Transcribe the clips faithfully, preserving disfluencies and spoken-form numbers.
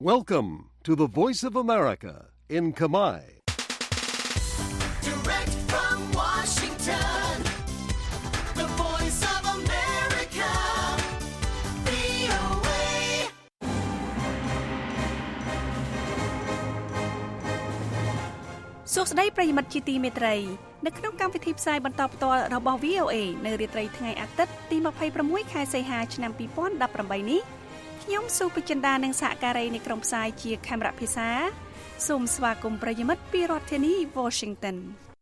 Welcome to the Voice of America in Khmer. Direct from Washington, the Voice of America, វី អូ เอ សួស្តីប្រិយមិត្តជាទីមេត្រីនៅក្នុងកម្មវិធីផ្សាយបន្តផ្ទាល់របស់ វី អូ เอ នៅរាត្រីថ្ងៃអាទិត្យទីยี่สิบหกខែសីហាឆ្នាំยี่สิบสิบแปดនេះខ្ញុំសុភចិន្តានិងសហការីនៃក្រុមផ្សាយជាខេមរៈភាសាសូមស្វាគមន៍ប្រិយមិត្តពីរដ្ឋធានី Washington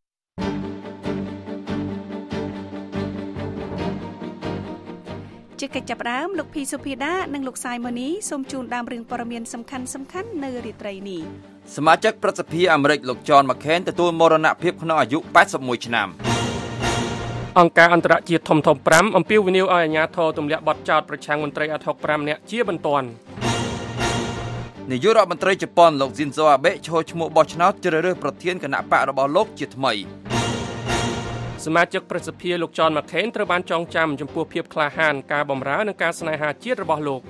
ជាកិច្ចចាប់ផ្ដើមលោកភីសុភាដានិងលោកសាយម៉ូនីសូមជូនដើមរឿងព័ត៌មានសំខាន់សំខាន់នៅរាត្រីនេះសមាជិកប្រសិទ្ធិអាមេរិកលោក John McCain ទទួលមរណភាពក្នុងអាយុแปดสิบเอ็ดឆ្នាំអង្គការអន្តរជាតិធំធំfiveអំពាវនាវឲ្យអាជ្ញាធរទម្លាក់បទចោទប្រឆាំងមន្ត្រីអាត់ហុកfiveនាក់ជាបន្ទាន់នាយករដ្ឋមន្ត្រីជប៉ុនលោក Shinzo Abe ឈរឈ្មោះបោះឆ្នោតជ្រើសរើសប្រធានគណៈបករបស់លោកជាថ្មីសមាជិកប្រសិទ្ធិលោក John McCain ត្រូវបានចងចាំចំពោះភាពក្លាហានការបម្រើនិងការស្នេហាជាតិរបស់លោក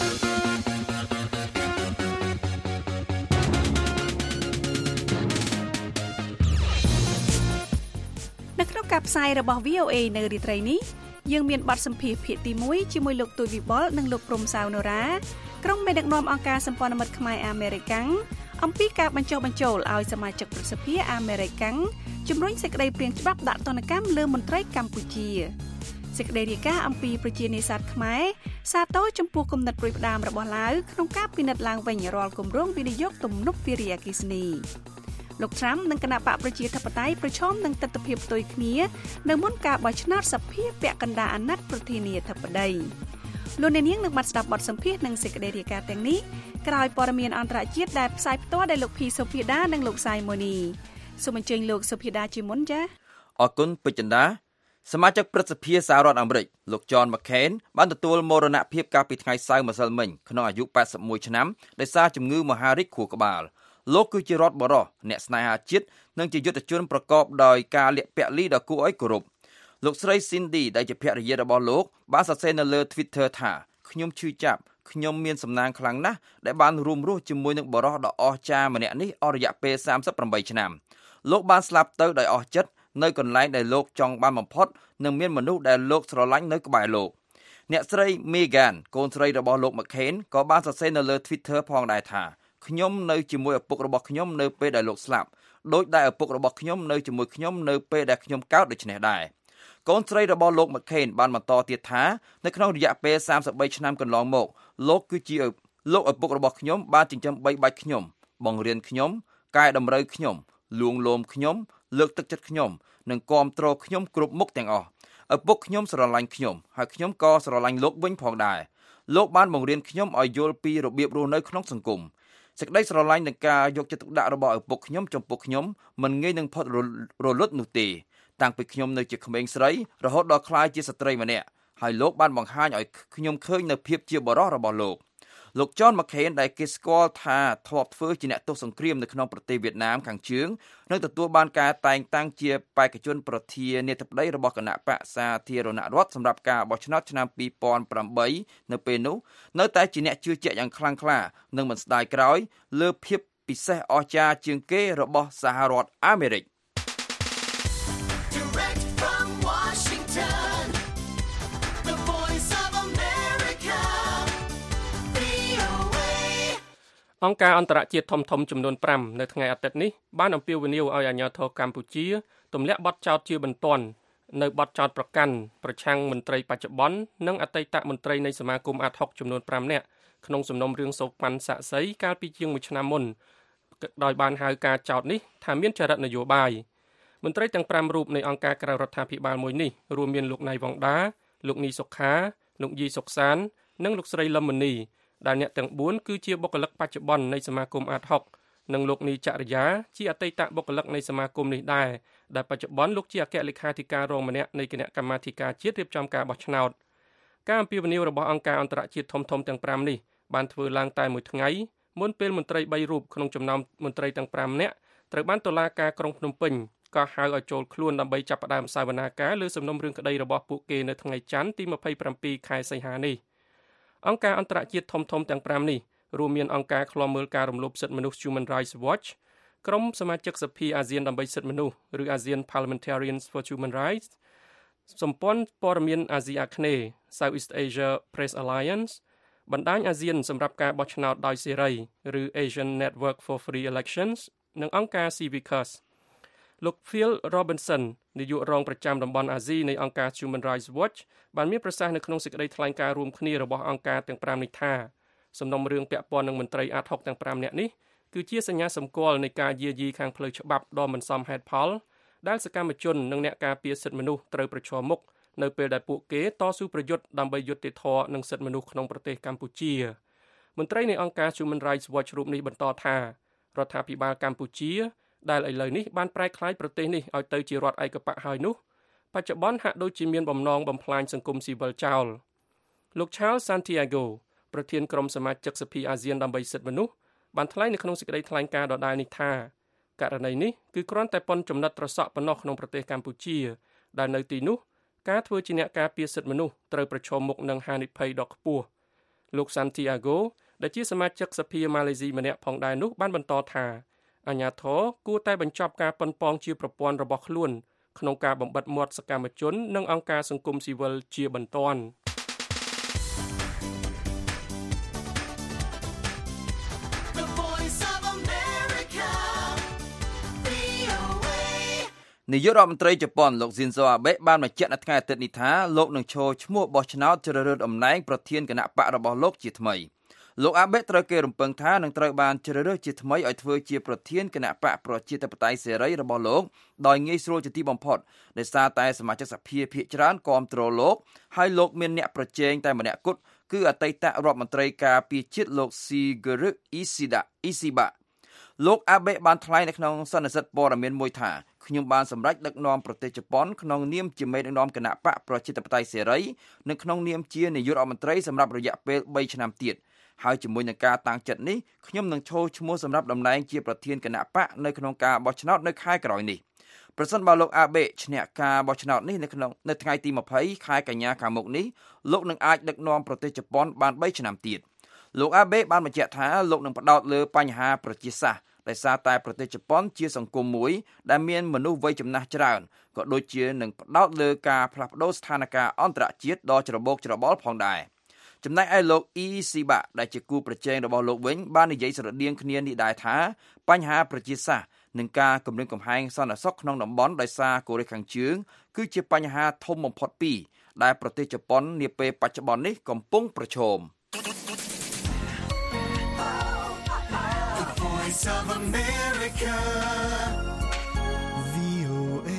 នៅក្នុងការផ្សាយរបស់ វី អូ เอ នៅរាត្រីនេះយើងមានបទសម្ភាសន៍ភាគទីoneជាមួយលោកទូចវិបុលនិងលោកព្រំសាវណូរ៉ាក្រុមមេដឹកនាំអង្គការសម្ព័ន្ធមិត្តខ្មែរអាមេរិកាំងអំពីការបញ្ចុះបញ្ចូលឲ្យសមាជិកប្រសិទ្ធិអាមេរិកាំងជំរុញសេចក្តីព្រាងច្បាប់ដាក់ទណ្ឌកម្មលើមន្ត្រីកម្ពុជាសេចក្តីរាយការណ៍អំពីប្រជានេសាទខ្មែរសាទរចំពោះគំនិតព្រួយផ្ដាមរបស់ឡាវក្នុងការពិនិត្យឡើងវិញរាល់គម្រោងវិនិយោគទំនប់វារីអគ្គិសនីលោក Trump និងគណៈបកប្រជាធិបតេយ្យប្រឈមនឹងទស្សនវិជ្ជាផ្ទុយគ្នានៅមុនការបោះឆ្នោតសភាពាក់កណ្ដាលអាណត្តិប្រធានាធិបតីលោកអ្នកនាងនឹងបានស្ដាប់បទសម្ភាសន៍និងសេចក្តីរាយការណ៍ទាំងនេះក្រោយព័ត៌មានអន្តរជាតិដែលផ្សាយផ្ទាល់ដោយលោកភីសូភីដានិងលោកសាយម៉ូនីសូមអញ្ជើញលោកសូភីដាជាមុនចា៎អរគុណពេជ្រចិន្តាសមាជិកប្រសិទ្ធិសហរដ្ឋអាមេរិកលោក John McCain បានទទួលមរណភាពកាលពីថ្ងៃសៅរ៍ម្សិលមិញក្នុងអាយុแปดสิบเอ็ดឆ្នាំដោយសារជំងឺមហារីកខួរក្បាលលោកគឺជារដ្ឋបរោះអ្នកស្នេហាជាតិនិងជាយុទ្ធជនប្រកបដោយការលាក់ពាក់លីដ៏គួរឲ្យគោរពលោកស្រី Cindy ដែលជាភរិយារបស់លោកបានសរសេរនៅលើ Twitter ថាខ្ញុំឈឺចាប់ខ្ញុំមានសំណាងខ្លាំងណាស់ដែលបានរួមរស់ជាមួយនឹងបរោះដ៏អស្ចារ្យម្នាក់នេះអស់រយៈពេលសាមសិបប្រាំបីឆ្នាំលោកបានស្លាប់ទៅដោយអស់ចិត្តនៅកន្លែងដែលលោកចង់បានបំផុតនិងមានមនុស្សដែលលោកស្រឡាញ់នៅក្បែរលោកអ្នកស្រី Megan កូនស្រីរបស់លោក McCain ក៏បានសរសេរនៅលើ Twitter ផងដែរថាខ្ញុំនៅជាមួយឪពុករបស់ខ្ញុំនៅពេលដែលលោកស្លាប់ដោយដែលឪពុករបស់ខ្ញុំនៅជាមួយខ្ញុំនៅពេលដែលខ្ញុំកើតដូច្នេះដែរកូនស្រីរបស់លោក McCain បានបន្តទៀតថានៅក្នុងរយៈពេលសាមសិបបីឆ្នាំកន្លងមកលោកគឺជាលោកឪពុករបស់ខ្ញុំបានចិញ្ចឹមបីបាច់ខ្ញុំបង្រៀនខ្ញុំកែតម្រូវខ្ញុំលួងលោមខ្ញុំលើកទឹកចិត្តខ្ញុំនិងគាំទ្រខ្ញុំគ្រប់មុខទាំងអស់ឪពុកខ្ញុំស្រឡាញ់ខ្ញុំហើយខ្ញុំក៏ស្រឡាញ់លោកវិញផងដែរលោកបានបង្រៀនខ្ញុំឲ្យយល់ពីរបៀបរស់នៅក្នុងសង្គមសេចក្តីស្រឡាញ់និងការយកចិត្តទុកដាក់របស់ឪពុកខ្ញុំចំពោះខ្ញុំមិនងាយនឹងផុតរលត់នោះទេតាំងពីខ្ញុំនៅជាក្មេងស្រីរហូតដល់ក្លាយជាស្ត្រីម្នាក់ហើយលោកបានបង្ហាញឲ្យខ្ញុំឃើញនៅភាពជាបរិសុទ្ធរបស់លោកលោក John McCain ដែលគេស្គាល់ថាធ្លាប់ធ្វើជាអ្នកទោសសង្គ្រាមនៅក្នុងប្រទេសវៀតណាមខាងជើងនឹងទទួលបានការតែងតាំងជាបេក្ខជនប្រធានាធិបតីរបស់គណៈបក្សសាធារណរដ្ឋសម្រាប់ការបោះឆ្នោតឆ្នាំពីរពាន់ប្រាំបីនៅពេលនោះនៅតែជាអ្នកជឿជាក់យ៉ាងខ្លាំងក្លានិងមិនស្ដាយក្រោយលើភាពពិសេសអស្ចារ្យជាងគេរបស់សហរដ្ឋអាមេរិកអង្គការអន្តរជាតិធំៗចំនួនfiveនៅថ្ងៃអាទិត្យនេះបានអំពាវនាវឲ្យអាជ្ញាធរកម្ពុជាទម្លាក់បទចោទជាបន្ទាន់នៅបទចោទប្រកាន់ប្រឆាំងមន្ត្រីបច្ចុប្បន្ននិងអតីតមន្ត្រីនៃសមាគមអាត់ហុកចំនួនfiveនាក់ក្នុងសំណុំរឿងសោកប៉ាន់សាក់សីកាលពីជាងមួយឆ្នាំមុនដោយបានហៅការចោទនេះថាមានចរិតនយោបាយមន្ត្រីទាំងfiveរូបនៃអង្គការក្រៅរដ្ឋាភិបាលមួយនេះរួមមានលោកណៃវ៉ងដាលោកនីសុខាលោកយីសុកសាននិងលោកស្រីលឹមមនីដែលអ្នកទាំងfourគឺជាបុគ្គលិកបច្ចុប្បន្ននៃសមាគមអាត់ហុកនិងលោកនីចរិយាជាអតីតបុគ្គលិកនៃសមាគមនេះដែរដែលបច្ចុប្បន្នលោកជាអគ្គលេខាធិការរងម្នាក់នៃគណៈកម្មាធិការជាតិរៀបចំការបោះឆ្នោតការអំពាវនាវរបស់អង្គការអន្តរជាតិធំៗទាំងfiveនេះបានធ្វើឡើងតែមួយថ្ងៃមុនពេលមន្ត្រីthreeរូបក្នុងចំណោមមន្ត្រីទាំងfiveនាក់ត្រូវបានតុលាការក្រុងភ្នំពេញក៏ហៅឲ្យចូលខ្លួនដើម្បីចាប់ផ្ដើមសវនាការលើសំណុំរឿងក្តីរបស់ពួកគេនៅថ្ងៃច័ន្ទទីยี่สิบเจ็ดខែសីហានេះអង្គការអន្តរជាតិធំៗទាំងfiveនេះរួមមានអង្គការឃ្លាំមើលការរំលោភសិទ្ធិមនុស្ស Human Rights Watch ក្រុមសមាជិកសភាអាស៊ានដើម្បីសិទ្ធិមនុស្សឬ ASEAN Parliamentarians for Human Rights សម្ព័ន្ធព័ត៌មានអាស៊ីអាគ្នេយ៍ Southeast Asia Press Alliance បណ្ដាញអាស៊ានសម្រាប់ការបោះឆ្នោតដោយសេរីឬ Asian Network for Free Elections និងអង្គការ Civicus លោក Phil Robinson នាយករងប្រចាំតំបន់អាស៊ីនៃអង្គការ Human Rights Watch បានមានប្រសាសន៍នៅក្នុងសេចក្តីថ្លែងការណ៍រួមគ្នារបស់អង្គការទាំងប្រាំនេះថាសំណុំរឿងពាក់ព័ន្ធនឹងមន្ត្រីអាតហុកទាំងប្រាំនាក់នេះគឺជាសញ្ញាសម្គាល់នៃការយាយីខាងផ្លូវច្បាប់ដ៏មិនសមហេតុផលដែលសកម្មជននិងអ្នកការពារសិទ្ធិមនុស្សត្រូវប្រឈមមុខនៅពេលដែលពួកគេតស៊ូប្រយុទ្ធដើម្បីយុត្តិធម៌និងសិទ្ធិមនុស្សក្នុងប្រទេសកម្ពុជាមន្ត្រីនៃអង្គការ Human Rights Watch រូបនេះបន្តថារដ្ឋាភិបាលកម្ពុជាដែលឥឡូវនេះបានប្រែក្លាយប្រទេសនេះឲ្យទៅជារដ្ឋឯកបកហើយនោះបច្ចុប្បន្នហាក់ដូចជាមានបំណងបំផ្លាញសង្គមស៊ីវិលចោលលោក Charles Santiago ប្រធានក្រុមសមាជិកសភាអាស៊ានដើម្បីសិទ្ធិមនុស្សបានថ្លែងនៅក្នុងសេចក្តីថ្លែងការណ៍ដដែលនេះថាករណីនេះគឺគ្រាន់តែប៉ុនចំណិតត្រសក់ប៉ុណ្ណោះក្នុងប្រទេសកម្ពុជាដែលនៅទីនោះការធ្វើជាអ្នកការពារសិទ្ធិមនុស្សត្រូវប្រឈមមុខនឹងហានិភ័យដ៏ខ្ពស់លោក Santiago ដែលជាសមាជិកសភាម៉ាឡេស៊ីម្នាក់ផងដែរនោះបានបន្តថាអាជ្ញាធរគួរតែបញ្ចប់ការប៉ុនប៉ងជាប្រព័ន្ធរបស់ខ្លួនក្នុងការបំបិទមាត់សកម្មជននិងអង្គការសង្គមស៊ីវិលជាបន្ទាន់នាយករដ្ឋមន្ត្រីជប៉ុនលោក Shinzo Abe បានបញ្ជាក់នៅថ្ងៃអាទិត្យនេះថាលោកនឹងឈរឈ្មោះបោះឆ្នោតជ្រើសរើសតំណែងប្រធានគណៈបករបស់លោកជាថ្មីលោក Abe ត្រូវគេរំពឹងថានឹងត្រូវបានជ្រើសរើសជាថ្មីឲ្យធ្វើជាប្រធានគណៈបកប្រជាធិបតេយ្យសេរីរបស់លោកដោយងាយស្រួលជាទីបំផុតដោយសារតែសមាជិកសភាភាគច្រើនគាំទ្រលោកហើយលោកមានអ្នកប្រជែងតែម្នាក់គត់គឺអតីតរដ្ឋមន្ត្រីការពារជាតិលោក Shigeru Isida Ishiba លោក Abe បានថ្លែងនៅក្នុងសន្និសីទព័ត៌មានមួយថាខ្ញុំបានសម្រេចដឹកនាំប្រទេសជប៉ុនក្នុងនាមជាមេដឹកនាំគណៈបកប្រជាធិបតេយ្យសេរីនិងក្នុងនាមជានាយករដ្ឋមន្ត្រីសម្រាប់រយៈពេលបីឆ្នាំទៀតហើយជាមួយនឹងការតាំងចិត្តនេះខ្ញុំនឹងឈរឈ្មោះសម្រាប់តំណែងជាប្រធានគណៈបកនៅក្នុងការបោះឆ្នោតនៅខែក្រោយនេះប្រសិនបើលោក Abe ឈ្នះការបោះឆ្នោតនេះនៅក្នុងនៅថ្ងៃទីម្ភៃខែកញ្ញាខាងមុខនេះលោកនឹងអាចដឹកនាំប្រទេសជប៉ុនបានបីឆ្នាំទៀតលោក Abe បានបញ្ជាក់ថាលោកនឹងផ្ដោតលើបញ្ហាប្រជាសាស្ត្រដោយសារតែប្រទេសជប៉ុនជាសង្គមមួយដែលមានមនុស្សវ័យចំណាស់ច្រើនក៏ដូចជានឹងផ្ដោតលើការផ្លាស់ប្ដូរស្ថានភាពអន្តរជាតិដ៏ច្របូកច្របល់ផងដែរចំណែកឯលោក Ishiba ដែលជាគូប្រជែងរបស់លោកវិញបាននិយាយស្រដៀងគ្នានេះដែរថាបញ្ហាប្រជាសាស្ត្រនិងការគំរាមកំហែងសន្តិសុខក្នុងតំបន់ដោយសារកូរ៉េខាងជើងគឺជាបញ្ហាធំបំផុតពីរដែលប្រទេសជប៉ុននាពេលបច្ចុប្បន្ននេះកំពុងប្រឈម of America វី អូ เอ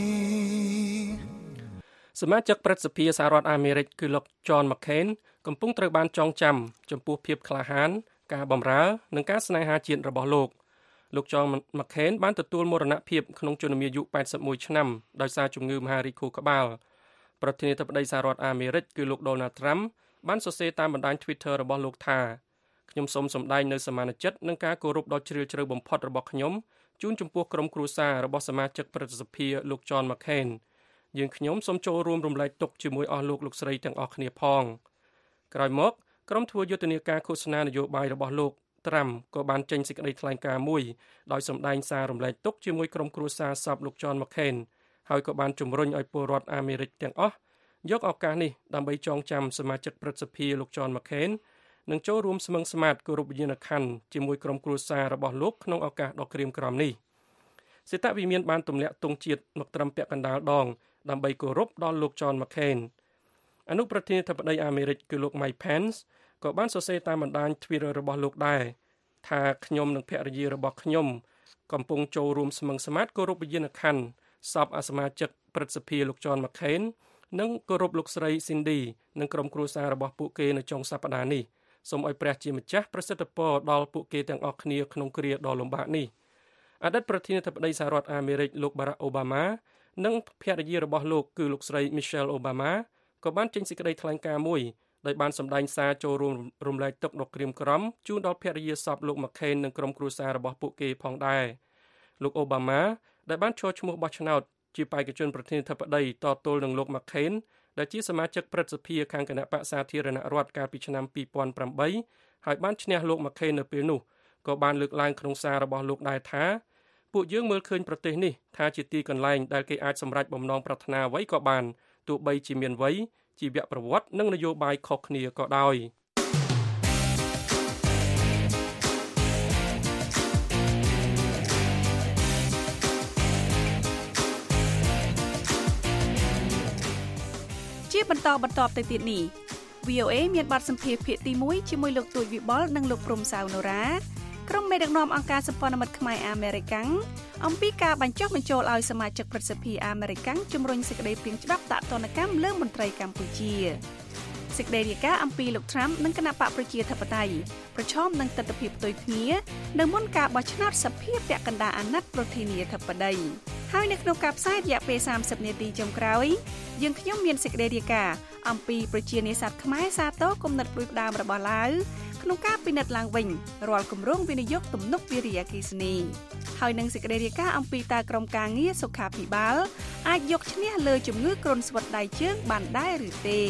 សមាជិកព្រឹទ្ធសភាសហរដ្ឋអាមេរិកគឺលោក John McCain កំពុងត្រូវបានចងចាំចំពោះភាពក្លាហានការបម្រើនិងការស្នេហាជាតិរបស់លោកលោក John McCain បានទទួលមរណភាពក្នុងជំនាយុប៉ែតសិបមួយឆ្នាំដោយសារជំងឺមហារីកខួរក្បាលប្រធានាធិបតីសហរដ្ឋអាមេរិកគឺលោក Donald Trump បានសរសេរតាមបណ្ដាញ Twitter របស់លោកថាខ្ញុំសូមសម្ដែងនូវសមានចិត្តនិងការគោរពដ៏ជ្រាលជ្រៅបំផុតរបស់ខ្ញុំជូនចំពោះក្រុមគ្រួសាររបស់សមាជិកព្រឹទ្ធសភាលោក John McCain យើងខ្ញុំសូមចូលរួមរំលែកទុក្ខជាមួយអស់លោកលោកស្រីទាំងអស់គ្នាផងក្រោយមកក្រុមធ្វើយុទ្ធនាការឃោសនានយោបាយរបស់លោក Trump ក៏បានចេញសេចក្តីថ្លែងការណ៍មួយដោយសម្ដែងសាររំលែកទុក្ខជាមួយក្រុមគ្រួសារសពលោក John McCain ហើយក៏បានជំរុញឲ្យពលរដ្ឋអាមេរិកទាំងអស់យកឱកាសនេះដើម្បីចងចាំសមាជិកព្រឹទ្ធសភាលោក John McCainនឹងចូលរួមស្មឹងស្មាតគោរពវិញ្ញាណក្ខន្ធជាមួយក្រុមគ្រួសាររបស់លោកក្នុងឱកាសដ៏ក្រៀមក្រំនេះសេតវិមានបានទម្លាក់ទង់ជាតិមកត្រឹមពាក់កណ្ដាលដងដើម្បីគោរពដល់លោក John McCain អនុប្រធានាធិបតីអាមេរិកគឺលោក Mike Pence ក៏បានសរសេរតាមបណ្ដាញ Twitter របស់លោកដែរថាខ្ញុំនិងភរិយារបស់ខ្ញុំកំពុងចូលរួមស្មឹងស្មាតគោរពវិញ្ញាណក្ខន្ធសពអសមាជិកព្រឹទ្ធសភាលោក John McCain និងគោរពលោកស្រី Cindy និងក្រុមគ្រួសាររបស់ពួកគេនៅចុងសប្តាហ៍នេះសូមឲ្យព្រះជាម្ចាស់ប្រសិទ្ធពរដល់ពួកគេទាំងអស់គ្នាក្នុងគ្រាដ៏លំបាកនេះអតីតប្រធានាធិបតីសហរដ្ឋអាមេរិកលោក Barack Obama និងភរិយារបស់លោកគឺលោកស្រី Michelle Obama ក៏បានចេញសេចក្តីថ្លែងការណ៍មួយដោយបានសម្ដែងសារចូលរួមរំលែកទុក្ខដ៏ក្រៀមក្រំជូនដល់ភរិយាសពលោក McCain និងក្រុមគ្រួសាររបស់ពួកគេផងដែរលោក Obama ដែលបានឈរឈ្មោះបោះឆ្នោតជាបេក្ខជនប្រធានាធិបតីតទល់នឹងលោក McCainដែលជាសមាជិកព្រឹទ្ធសភាខាងគណៈបក្សសាធារណរដ្ឋកាលពីឆ្នាំពីរពាន់ប្រាំបីហើយបានឈ្នះលោក McCain នៅពេលនោះក៏បានលើកឡើងក្នុងសាររបស់លោកដែរថាពួកយើងមើលឃើញប្រទេសនេះថាជាទីកន្លែងដែលគេអាចសម្រេចបំណងប្រាថ្នាអ្វីក៏បានទោះបីជាមានវ័យជីវប្រវត្តិនិងនយោបាយខុសគ្នាក៏ដោយជាបន្តបន្តទៅទៀតនេះ វី អូ เอ មានបទសម្ភាសន៍ភាគទីមួយជាមួយលោកទួយវិបុលនិងលោកព្រំសាវណូរ៉ាក្រុមមេដឹកនាំអង្គការសម្ព័ន្ធមិត្តខ្មែរអាមេរិកាំងអំពីការបញ្ចុះបញ្ចូលឲ្យសមាជិកព្រឹទ្ធសភាអាមេរិកាំងជំរុញសេចក្តីព្រាងច្បាប់តាក់ទណ្ឌកម្មលើមន្ត្រីកម្ពុជាសេចក្តីរាយការណ៍អំពីលោក Trump និងគណៈបកប្រជាធិបតេយ្យប្រឈមនឹងទស្សនវិជ្ជាផ្ទុយគ្នានៅមុនការបោះឆ្នោតសភាពាក់កណ្ដាលអាណត្តិប្រធានាធិបតីហើយនៅក្នុងការផ្សាយរយៈពេលសាមសិបនាទីចុងក្រោយយើងខ្ញុំមានសេចក្តីរាយការណ៍អំពីប្រជានេសាទខ្មែរសាទរគំនិតផ្ដួចផ្ដើមរបស់ឡាវក្នុងការពិនិត្យឡើងវិញរាល់គម្រោងវិនិយោគទំនប់វារីអគ្គិសនីហើយនឹងសេចក្តីរាយការណ៍អំពីតើក្រុមការងារសុខាភិបាលអាចយកឈ្នះលើជំងឺគ្រុនស្វិតដៃជើងបានដែរឬទេ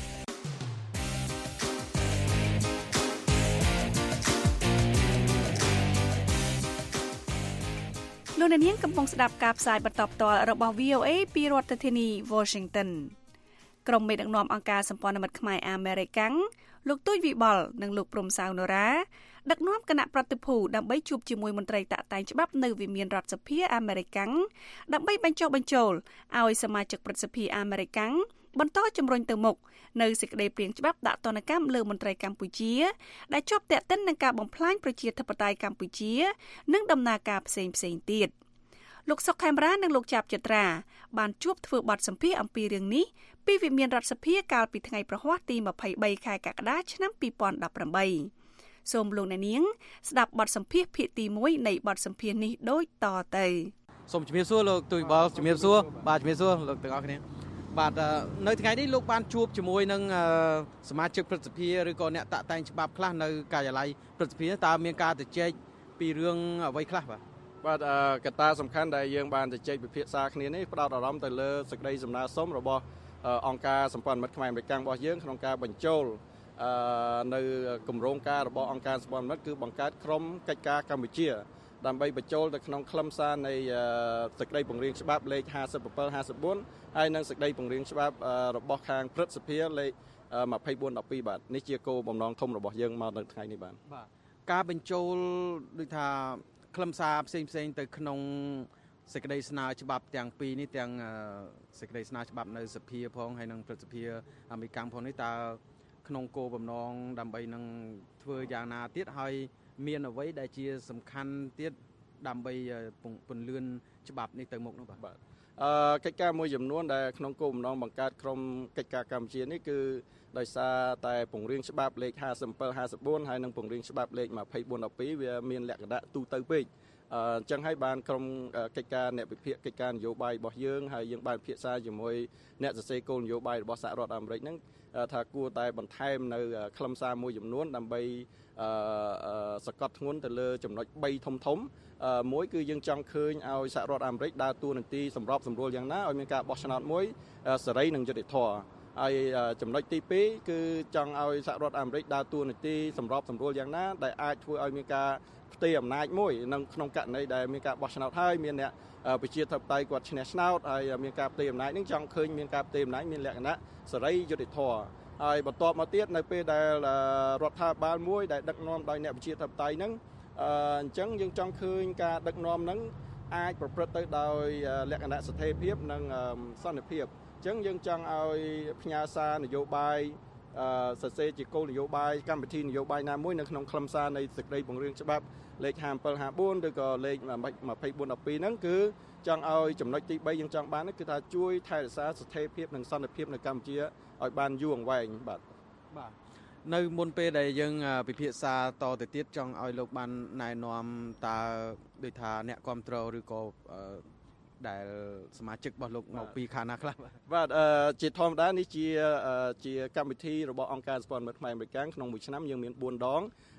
លោកអ្នកនាងកំពុងស្ដាប់ការផ្សាយបន្តផ្ទាល់របស់ វី អូ เอ ពីរដ្ឋធានី Washington ក្រុមមេដឹកនាំអង្គការសម្ព័ន្ធមិត្តខ្មែរអាមេរិកាំងលោកទួយវិបុលនិងលោកព្រំសាវណូរ៉ាដឹកនាំគណៈប្រតិភូដើម្បីជួបជាមួយមន្ត្រីតាក់តែងច្បាប់នៅវិមានរដ្ឋសភាអាមេរិកាំងដើម្បីបញ្ចុះបញ្ចូលឲ្យសមាជិកព្រឹទ្ធសភាអាមេរិកាំងបន្តជំរុញទៅមុខនៅសេចក្តីព្រាងច្បាប់ដាក់ទណ្ឌកម្មលើមន្ត្រីកម្ពុជាដែលជាប់ទាក់ទិននឹងការបំផ្លាញប្រជាធិបតេយ្យកម្ពុជានិងដំណើរការផ្សេងផ្សេងទៀតលោកសុកខេមរានិងលោកចាប់ចត្រាបានជួបធ្វើបទសម្ភាសន៍អំពីរឿងនេះពីវិមានរដ្ឋសភាកាលពីថ្ងៃប្រហ័សទីម្ភៃបីខែកក្កដាឆ្នាំពីរពាន់ដប់ប្រាំបីសូមលោកអ្នកនាងស្ដាប់បទសម្ភាសន៍ភាគទីមួយនៃបទសម្ភាសន៍នេះដូចតទៅសូមជំរាបសួរលោកទួយវិបុលជំរាបសួរបាទជំរាបសួរលោកទាំងអស់គ្នាបាទនៅថ្ងៃនេះលោកបានជួបជាមួយនឹងសមាជិកព្រឹទ្ធសភាឬក៏អ្នកតាក់តែងច្បាប់ខ្លះនៅការិយាល័យព្រឹទ្ធសភាតើមានការជជែកពីរឿងអ្វីខ្លះបាទបាទកត្តាសំខាន់ដែលយើងបានជជែកពិភាក្សាគ្នានេះផ្ដោតអារម្មណ៍ទៅលើសេចក្តីសំណើសុំរបស់អង្គការសម្ព័ន្ធមិត្តខ្មែរអាមេរិករបស់យើងក្នុងការបញ្ចូលនៅគម្រោងការរបស់អង្គការសម្ព័ន្ធមិត្តគឺបង្កើតក្រុមកិច្ចការកម្ពុជាដើម្បីបញ្ចូលទៅក្នុងខ្លឹមសារនៃសេចក្តីពង្រៀងច្បាប់លេខห้าสิบเจ็ด ห้าสิบสี่ហើយនិងសេចក្តីពង្រៀងច្បាប់របស់ខាងព្រឹទ្ធសភាលេខยี่สิบสี่ สิบสองបាទនេះជាគោលបំណងធំរបស់យើងមកនៅថ្ងៃនេះបាទបាទការបញ្ចូលដូចថាខ្លឹមសារផ្សេងផ្សេងទៅក្នុងសេចក្តីស្នើច្បាប់ទាំងពីរនេះទាំងសេចក្តីស្នើច្បាប់នៅសភាផងហើយនិងព្រឹទ្ធសភាអាមេរិកផងនេះតើក្នុងគោលបំណងដើម្បីនឹងធ្វើយ៉ាងណាទៀតហើយមានអ្វីដែលជាសំខាន់ទៀតដើម្បីពន្លឿនច្បាប់នេះទៅមុខនោះបាទបាទអឺកិច្ចការមួយចំនួនដែលក្នុងគោលបំណងបង្កើតក្រុមកិច្ចការកម្ពុជានេះគឺដោយសារតែពង្រៀងច្បាប់លេខห้าสิบเจ็ด ห้าสิบสี่ហើយនិងពង្រៀងច្បាប់លេខยี่สิบสี่ สิบสองវាមានលក្ខណៈទូទៅពេកអញ្ចឹងហើយបានក្រុមកិច្ចការអ្នកវិភាគកិច្ចការនយោបាយរបស់យើងហើយយើងបានពិភាក្សាជាមួយអ្នកសរសេរគោលនយោបាយរបស់សហរដ្ឋអាមេរិកហ្នឹងថាគួរតែបន្ថែមនៅខ្លឹមសារមួយចំនួនដើម្បីសកត់ធ្ងន់ទៅលើចំណុចបីធំធំមួយគឺយើងចង់ឃើញឲ្យសហរដ្ឋអាមេរិកដើរតួនាទីសម្របសម្រួលយ៉ាងណាឲ្យមានការបោះឆ្នោតមួយសេរីនិងយុត្តិធម៌ហើយចំណុចទីពីរគឺចង់ឲ្យសហរដ្ឋអាមេរិកដើរតួនាទីសម្របសម្រួលយ៉ាងណាដែលអាចធ្វើឲ្យមានការផ្ទេរអំណាចមួយនៅក្នុងករណីដែលមានការបោះឆ្នោតហើយមានអ្នកប្រជាធិបតេយ្យគាត់ឈ្នះឆ្នោតហើយមានការផ្ទេរអំណាចនឹងចង់ឃើញមានការផ្ទេរអំណាចមានលក្ខណៈសេរីយុត្តិធម៌ហើយបន្ទាប់មកទៀតនៅពេលដែលរដ្ឋាភិបាលមួយដែលដឹកនាំដោយអ្នកប្រជាធិបតេយ្យហ្នឹងអញ្ចឹងយើងចង់ឃើញការដឹកនាំហ្នឹងអាចប្រព្រឹត្តទៅដោយលក្ខណៈស្ថិរភាពនិងសន្តិភាពអញ្ចឹងយើងចង់ឲ្យផ្ញើសារនយោបាយសរសេរជាគោលនយោបាយកម្មវិធីនយោបាយណាមួយនៅក្នុងខ្លឹមសារនៃសេចក្តីពង្រៀងច្បាប់លេខห้าสิบเจ็ด ห้าสิบสี่ឬក៏លេខยี่สิบสี่ สิบสองហ្នឹងគឺចង់ឲ្យចំណុចទីបីយើងចង់បានគឺថាជួយថែរក្សាស្ថិរភាពនិងសន្តិភាពនៅកម្ពុជាឲ្យបានយូរអង្វែងបាទបាទនៅមុនពេលដែលយើងពិភាក្សាតទៅទៀតចង់ឲ្យលោកបានណែនាំតើដូចថាអ្នកគ្រប់គ្រងឬក៏ដែលសមាជិករបស់លោកមកពីខាងណាខ្លះបាទជាធម្មតានេះជាជាកម្មវិធីរបស់អង្គការសម្ព័ន្ធមិត្តខ្មែរអាមេរិកក្នុងមួយឆ្នាំយើងមានបួនដង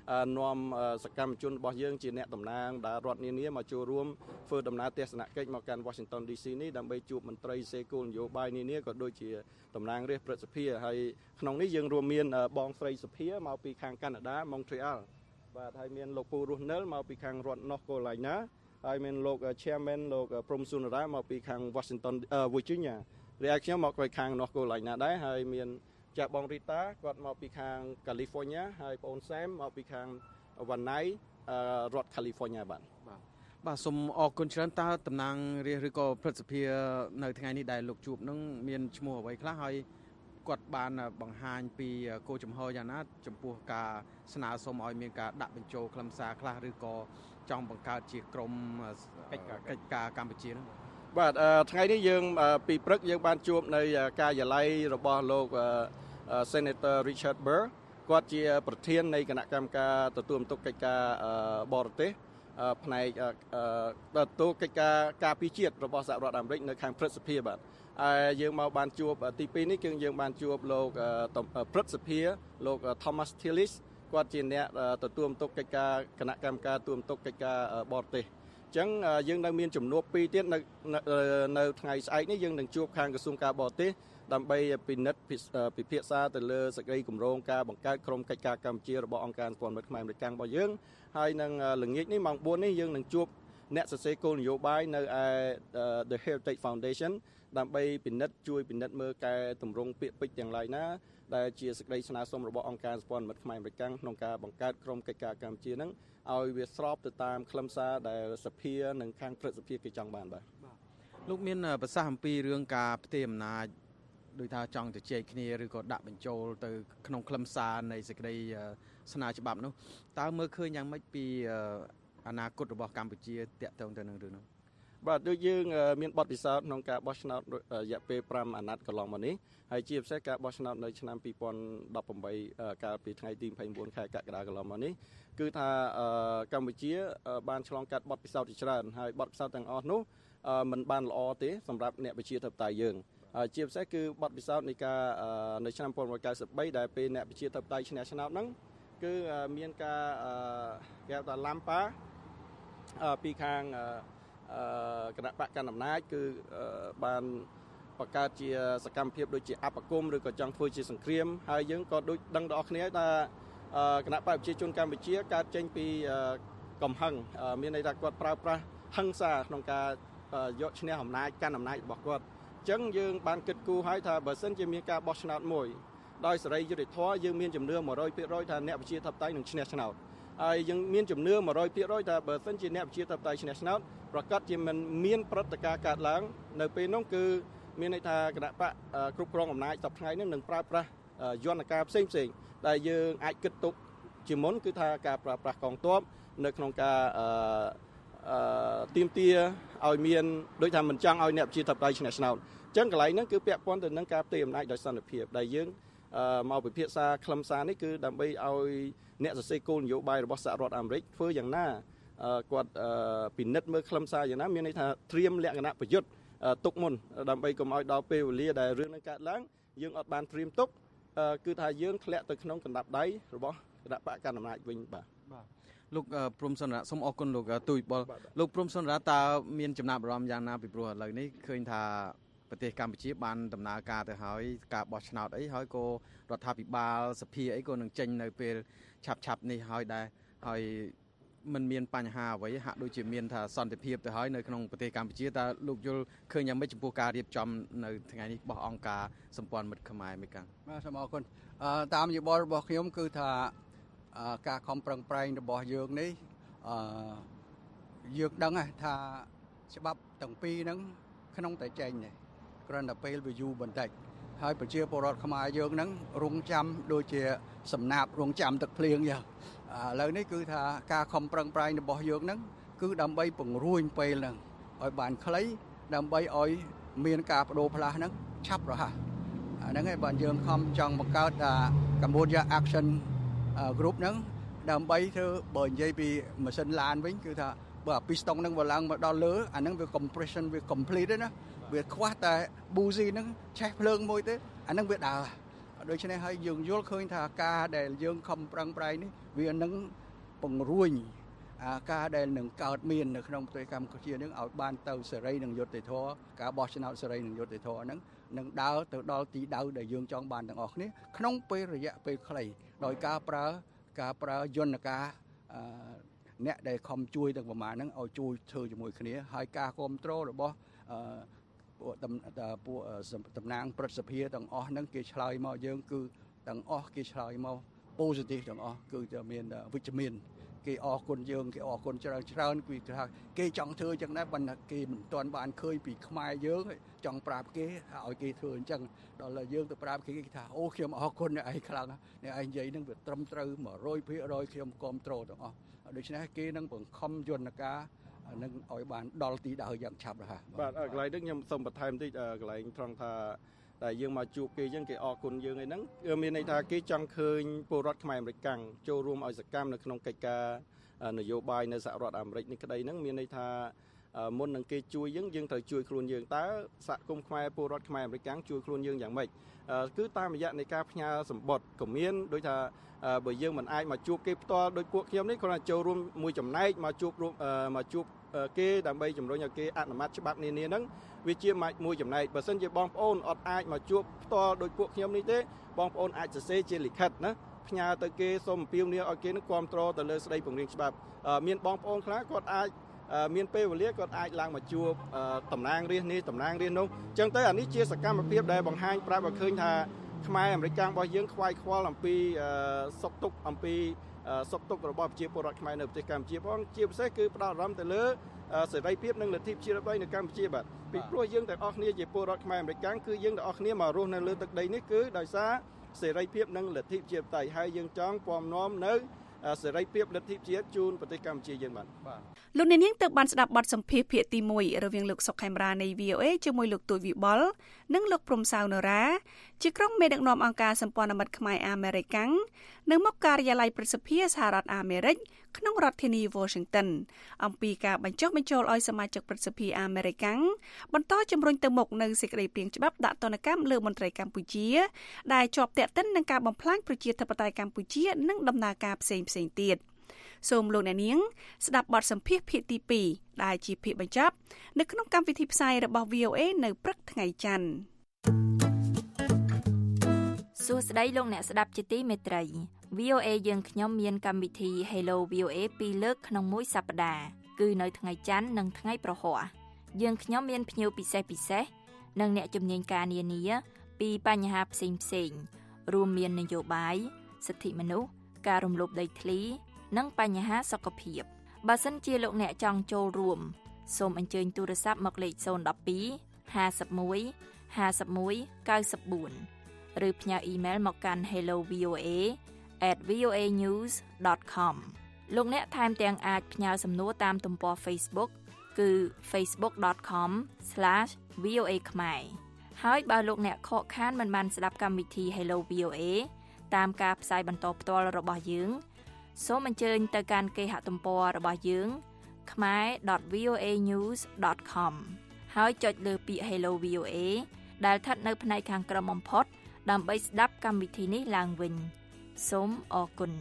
នាំសកម្មជនរបស់យើងជាអ្នកតំណាងដែលរដ្ឋនានាមកចូលរួមធ្វើដំណើរទស្សនកិច្ចមកកាន់ Washington ឌី ស៊ី នេះដើម្បីជួបមន្ត្រីសេគោលនយោបាយនានាក៏ដូចជាតំណាងរាស្ត្រព្រឹទ្ធសភាហើយក្នុងនេះយើងរួមមានបងស្រីសុភាមកពីខាងកាណាដា Montreal បាទហើយមានលោកពូរស់និលមកពីខាងរដ្ឋ North Carolina ហើយមានលោក Chairman លោកព្រំសុនរាមកពីខាង Washington Virginia រីឯខ្ញុំមកពីខាង North Carolina ដែរហើយមានចាបងរីតាគាត់មកពីខាង California ហើយបងអូន Sam មកពីខាង Vanai រដ្ឋ California បាទបាទបាទសូមអរគុណច្រើនតើតំណាងរាស្ត្រឬក៏ព្រឹទ្ធសភានៅថ្ងៃនេះដែលលោកជួបនឹងមានឈ្មោះអ្វីខ្លះហើយគាត់បានបង្ហាញពីគោលចំហយ៉ាងណាចំពោះការស្នើសុំឲ្យមានការដាក់បញ្ចូលខ្លឹមសារខ្លះឬក៏ចង់បង្កើតជាក្រុមកិច្ចការកម្ពុជានោះបាទថ្ងៃនេះយើងពីព្រឹកយើងបានជួបនៅការិយាល័យរបស់លោក Senator Richard Burr គាត់ជាប្រធាននៃគណៈកម្មការទទួលបន្ទុកកិច្ចការបរទេសផ្នែកទទួលកិច្ចការការពារជាតិរបស់សហរដ្ឋអាមេរិកនៅខាងព្រឹទ្ធសភាបាទហើយយើងមកបានជួបទីពីរនេះគឺយើងបានជួបលោកព្រឹទ្ធសភាលោក Thomas Tillis គាត់ជាអ្នកទទួលបន្ទុកកិច្ចការគណៈកម្មការទទួលបន្ទុកកិច្ចការបរទេសអញ្ចឹងយើងនៅមានចំនួនពីរទៀតនៅនៅថ្ងៃស្អែកនេះយើងនឹងជួបខាងក្រសួងការបរទេសដើម្បីពិនិត្យពិភាក្សាទៅលើសេចក្តីគម្រោងការបង្កើតក្រុមកិច្ចការកម្ពុជារបស់អង្គការសម្ព័ន្ធមិត្តខ្មែរអាមេរិករបស់យើងហើយនឹងល្ងាចនេះម៉ោងបួននេះយើងនឹងជួបអ្នកសរសេរគោលនយោបាយនៅឯ The Heritage Foundation ដើម្បីពិនិត្យជួយពិនិត្យមើលកែតម្រង់ពាក្យពេចន៍ទាំងឡាយណាដែលជាសេចក្តីស្នើសុំរបស់អង្គការសម្ព័ន្ធមិត្តខ្មែរអាមេរិកក្នុងការបង្កើតក្រុមកិច្ចការកម្ពុជានឹងឲ្យវាស្របទៅតាមខ្លឹមសារដែលសភានិងខាងព្រឹទ្ធសភាគេចង់បានបាទលោកមានប្រសាសន៍អំពីរឿងការផ្ទេរអំណាចដោយថាចង់ទៅជែកគ្នាឬក៏ដាក់បញ្ចូលទៅក្នុងខ្លឹមសារនៃសេចក្តីស្នើច្បាប់នោះតើមើលឃើញយ៉ាងម៉េចពីអនាគតរបស់កម្ពុជាតាក់ទងទៅនឹងរឿងនោះបាទដូចយើងមានបទពិសោធន៍ក្នុងការបោះឆ្នោតរយៈពេលប្រាំអាណត្តិកន្លងមកនេះហើយជាពិសេសការបោះឆ្នោតនៅឆ្នាំពីរពាន់ដប់ប្រាំបីកាលពីថ្ងៃទីยี่สิบสี่ខែកក្កដាកន្លងមកនេះគឺថាកម្ពុជាបានឆ្លងកាត់បទពិសោធន៍ជាច្រើនហើយបទពិសោធន៍ទាំងអស់នោះมันបានល្អទេសម្រាប់អ្នកប្រជាធិបតេយ្យយើងជាពិសេសគឺបទពិសោធន៍នៃការនៅឆ្នាំnineteen ninety-threeដែលពេលអ្នកប្រជាធិបតេយ្យឈ្នះឆ្នោតហ្នឹងគឺមានការគេហៅថាឡាំប៉ាពីខាងគណៈបកកណ្ដាលអំណាចគឺបានបង្កើតជាសកម្មភាពដូចជាអបគមឬក៏ចង់ធ្វើជាសង្គ្រាមហើយយើងក៏ដូចដឹងដល់គ្នាថាគណៈបកប្រជាជនកម្ពុជាកើតចេញពីកំហឹងមានន័យថាគាត់ប្រើប្រាស់ហិង្សាក្នុងការយកឈ្នះអំណាចកាន់អំណាចរបស់គាត់អញ្ចឹងយើងបានគិតគូរហើយថាបើសិនជាមានការបោះឆ្នោតមួយដោយសេរីយុត្តិធម៌យើងមានជំនឿone hundred percentថាអ្នកប្រជាធិបតេយ្យនឹងឈ្នះឆ្នោតហើយយើងមានជំនឿone hundred percentថាបើសិនជាអ្នកប្រជាធិបតេយ្យឈ្នះឆ្នោតប្រកាសជាមិនមានព្រឹត្តិការណ៍កើតឡើងនៅពេលនោះគឺមានន័យថាគណៈបកគ្រប់គ្រងអំណាចសប្តាហ៍នេះនឹងប្រើប្រាស់យន្តការផ្សេងផ្សេងដែលយើងអាចគិតទុកជាមុនគឺថាការប្រើប្រាស់កងទ័ពនៅក្នុងការទាមទារឲ្យមានដូចថាមិនចង់ឲ្យអ្នកប្រជាធិបតេយ្យឈ្នះឆ្នោតអញ្ចឹងកន្លែងហ្នឹងគឺពាក់ព័ន្ធទៅនឹងការផ្ទេរអំណាចដោយសន្តិភាពដែលយើងមកពិភាក្សាខ្លឹមសារនេះគឺដើម្បីឲ្យអ្នកសរសេរគោលនយោបាយរបស់សហរដ្ឋអាមេរិកធ្វើយ៉ាងណាគាត់ពិនិត្យមើលខ្លឹមសារយ៉ាងណាមានន័យថាត្រៀមលក្ខណៈប្រយុទ្ធទុកមុនដើម្បីកុំឲ្យដល់ពេលវេលាដែលរឿងនឹងកើតឡើងយើងអត់បានត្រៀមទុកគឺថាយើងធ្លាក់ទៅក្នុងកណ្ដាប់ដៃរបស់គណៈបកកណ្ដាលអំណាចវិញបាទបាទលោកព្រំសុនរៈសូមអរគុណលោកទូចបុលលោកព្រំសុនរៈតើមានចំណាប់អារម្មណ៍យ៉ាងណាពីព្រោះឥឡូវនេះឃើញថាប្រទេសកម្ពុជាបានដំណើរការទៅហើយការបោះឆ្នោតអីហើយក៏រដ្ឋាភិបាលសភាអីក៏នឹងចេញនៅពេលឆាប់ឆាប់នេះហើយដែរហើយมันមានបញ្ហាអ្វីហាក់ដូចជាមានថាសន្តិភាពទៅហើយនៅក្នុងប្រទេសកម្ពុជាតើលោកយល់ឃើញយ៉ាងម៉េចចំពោះការរៀបចំនៅថ្ងៃនេះរបស់អង្គការសម្ព័ន្ធមិត្តខ្មែរអាមេរិកបាទសូមអរគុណតាមយោបល់របស់ខ្ញុំគឺថាការខំប្រឹងប្រែងរបស់យើងនេះអឺយើងដឹងថាច្បាប់ទាំងពីរហ្នឹងក្នុងតែចែងនេះគ្រាន់តែពេលវាយូរបន្តិចហើយប្រជាពលរដ្ឋខ្មែរយើងហ្នឹងរងចាំដូចជាសំណាបរងចាំទឹកភ្លៀងយ៉ាងឥឡូវនេះគឺថាការខំប្រឹងប្រែងរបស់យើងហ្នឹងគឺដើម្បីពង្រួញពេលហ្នឹងឲ្យបានខ្លីដើម្បីឲ្យមានការបដូរផ្លាស់ហ្នឹងឆាប់រហ័សអាហ្នឹងឯងបានយើងខំចង់បង្កើតថា Cambodia Action Group ហ្នឹងដើម្បីធ្វើបើនិយាយពីម៉ាស៊ីនឡានវិញគឺថាបើអាពីស្តុងហ្នឹងវាឡើងមកដល់លើអាហ្នឹងវា compression វា complete ទេណាវាខ្វះតែ buoy ហ្នឹងឆេះភ្លើងមួយទេអាហ្នឹងវាដើរដូច្នេះហើយយើងយល់ឃើញថាការដែលយើងខំប្រឹងប្រែងនេះវានឹងពង្រួញអាការដែលនឹងកើតមាននៅក្នុងប្រទេសកម្ពុជានឹងឲ្យបានទៅសេរីនិងយុត្តិធម៌ការបោះឆ្នោតសេរីនិងយុត្តិធម៌ហ្នឹងនឹងដើរទៅដល់ទីដៅដែលយើងចង់បានទាំងអស់គ្នាក្នុងពេលរយៈពេលខ្លីដោយការប្រើការប្រើយន្តការអ្នកដែលខំជួយទាំងប្រមាណហ្នឹងឲ្យជួយធ្វើជាមួយគ្នាហើយការគ្រប់គ្រងរបស់ពួកពួកតំណាងព្រឹទ្ធសភាទាំងអស់ហ្នឹងគេឆ្លើយមកយើងគឺទាំងអស់គេឆ្លើយមក positive ទាំងអស់គឺจะមានវិជ្ជមានគេអរគុណយើងគេអរគុណច្រើនច្រើនគឺថាគេចង់ធ្វើអញ្ចឹងដែរប៉ុន្តែគេមិនទាន់បានឃើញពីខ្មែរយើងចង់ប្រាប់គេឲ្យគេធ្វើអញ្ចឹងដល់យើងទៅប្រាប់គេគេថាអូខ្ញុំអរគុណអ្នកឯងខ្លាំងអ្នកឯងនិយាយហ្នឹងវាត្រឹមត្រូវ one hundred percent ខ្ញុំគ្រប់គ្រងទាំងអស់ដូច្នេះគេនឹងបង្ខំយន្តការនឹងឲ្យបានដល់ទីដៅយ៉ាងឆាប់រហ័សបាទកន្លែងនេះខ្ញុំសូមបន្ថែមតិចកន្លែងត្រង់ថាតែយើងមកជួបគេអញ្ចឹងគេអរគុណយើងឯហ្នឹងមានន័យថាគេចង់ឃើញពលរដ្ឋខ្មែរអាមេរិកកាំងចូលរួមឲ្យសកម្មនៅក្នុងកិច្ចការនយោបាយនៅសហរដ្ឋអាមេរិកនេះក្តីហ្នឹងមានន័យថាមុននឹងគេជួយយើងយើងត្រូវជួយខ្លួនយើងតើសហគមន៍ខ្មែរពលរដ្ឋខ្មែរអាមេរិកកាំងជួយខ្លួនយើងយ៉ាងម៉េចគឺតាមរយៈនៃការផ្ញើសម្បត្តិក៏មានដូចថាបើយើងមិនអាចមកជួបគេផ្ទាល់ដោយពួកខ្ញុំនេះគ្រាន់តែចូលរួមមួយចំណែកមកជួបមកជួបគេដើម្បីជំរុញឲ្យគេអនុម័តច្បាប់នានាហ្នឹងវាជាមួយចំណែកបើសិនជាបងប្អូនអត់អាចមកជួបផ្ទាល់ដោយពួកខ្ញុំនេះទេបងប្អូនអាចសរសេរជាលិខិតណាផ្ញើទៅគេសូមអំពាវនាវឲ្យគេនឹងគាំទ្រទៅលើស្ដីពង្រៀងច្បាប់មានបងប្អូនខ្លះគាត់អាចមានពេលវេលាគាត់អាចឡើងមកជួបតំណាងរាស្ត្រនេះតំណាងរាស្ត្រនោះអញ្ចឹងទៅអានេះជាសកម្មភាពដែលបង្ហាញប្រាប់ឲ្យឃើញថាខ្មែរអាមេរិកកាំងរបស់យើងខ្វាយខ្វល់អំពីសុខទុក្ខអំពីសុខទុក្ខរបស់ប្រជាពលរដ្ឋខ្មែរនៅប្រទេសកម្ពុជាផងជាពិសេសគឺផ្ដោតអារម្មណ៍ទៅលើសេរីភាពនិងលទ្ធិប្រជាធិបតេយ្យនៅកម្ពុជាបាទពីព្រោះយើងទាំងអស់គ្នាជាពលរដ្ឋខ្មែរអាមេរិកកាំងគឺយើងទាំងអស់គ្នាមករស់នៅលើទឹកដីនេះគឺដោយសារសេរីភាពនិងលទ្ធិប្រជាធិបតេយ្យហើយយើងចង់ពំនាំនៅសេរីភាពលទ្ធិជាតិជូនប្រទេសកម្ពុជាយើងបាទបាទលោកអ្នកនាងទៅបានស្ដាប់បទសម្ភាសន៍ភាគទីoneរវាងលោកសុកខេមរានៃ V O A ជាមួយលោកទួយវិបុលនិងលោកព្រំសៅនរ៉ាជាក្រុមមេដឹកនាំអង្គការសម្ព័ន្ធមិត្តខ្មែរអាមេរិកកាំងនៅមុខការិយាល័យប្រសិទ្ធិសហរដ្ឋអាមេរិកក្នុងរដ្ឋធានី Washington អំពីការបញ្ចុះបញ្ចូលឲ្យសមាជិកប្រសិទ្ធិអាមេរិកកាំងបន្តជំរុញទៅមុខនៅសេចក្តីព្រាងច្បាប់ដាក់ទណ្ឌកម្មលើមន្ត្រីកម្ពុជាដែលជាប់ទាក់ទិននឹងការបំផ្លាញប្រជាធិបតេយ្យកម្ពុជានិងដំណើរការផ្សេងផ្សេងទៀតសូមលោកអ្នកនាងស្ដាប់បទសម្ភាសន៍ភាគទីtwoដែលជាភាគបញ្ចប់នៅក្នុងកម្មវិធីផ្សាយរបស់ V O A នៅព្រឹកថ្ងៃច័ន្ទសួស្តីលោកអ្នកស្ដាប់ជាទីមេត្រី V O A យើងខ្ញុំមានកម្មវិធី Hello វី អូ เอ ពីរលើកក្នុងមួយសប្តាហ៍គឺនៅថ្ងៃច័ន្ទនិងថ្ងៃប្រហ័សយើងខ្ញុំមានភ្ញៀវពិសេសពិសេសនិងអ្នកជំនាញការនានាពីបញ្ហាផ្សេងផ្សេងរួមមាននយោបាយសិទ្ធិមនុស្សការរំលោភដីធ្លីនិងបញ្ហាសុខភាពបើសិនជាលោកអ្នកចង់ចូលរួមសូមអញ្ជើញទូរស័ព្ទមកលេខzero one two fifty-one fifty-one ninety-fourឬផ្ញើអ៊ីមែលមកកាន់ hello v o a at v o a news dot com លោកអ្នកថែមទាំងអាចផ្ញើសំណួរតាមទំព័រ Facebook គឺ facebook dot com slash v o a khmer ហើយបើលោកអ្នកខកខានមិនបានស្ដាប់កម្មវិធី Hello វី អូ เอ តាមការផ្សាយបន្តផ្ទាល់របស់យើងសូមអញ្ជើញទៅកាន់គេហទំព័ររបស់យើង khmer dot v o a news dot com ហើយចុចលើពាក្យ Hello វី អូ เอ ដែលស្ថិតនៅផ្នែកខាងក្រោមបំផុតដើម្បីស្ដាប់កម្មវិធីនេះឡើងវិញសូមអរគុណ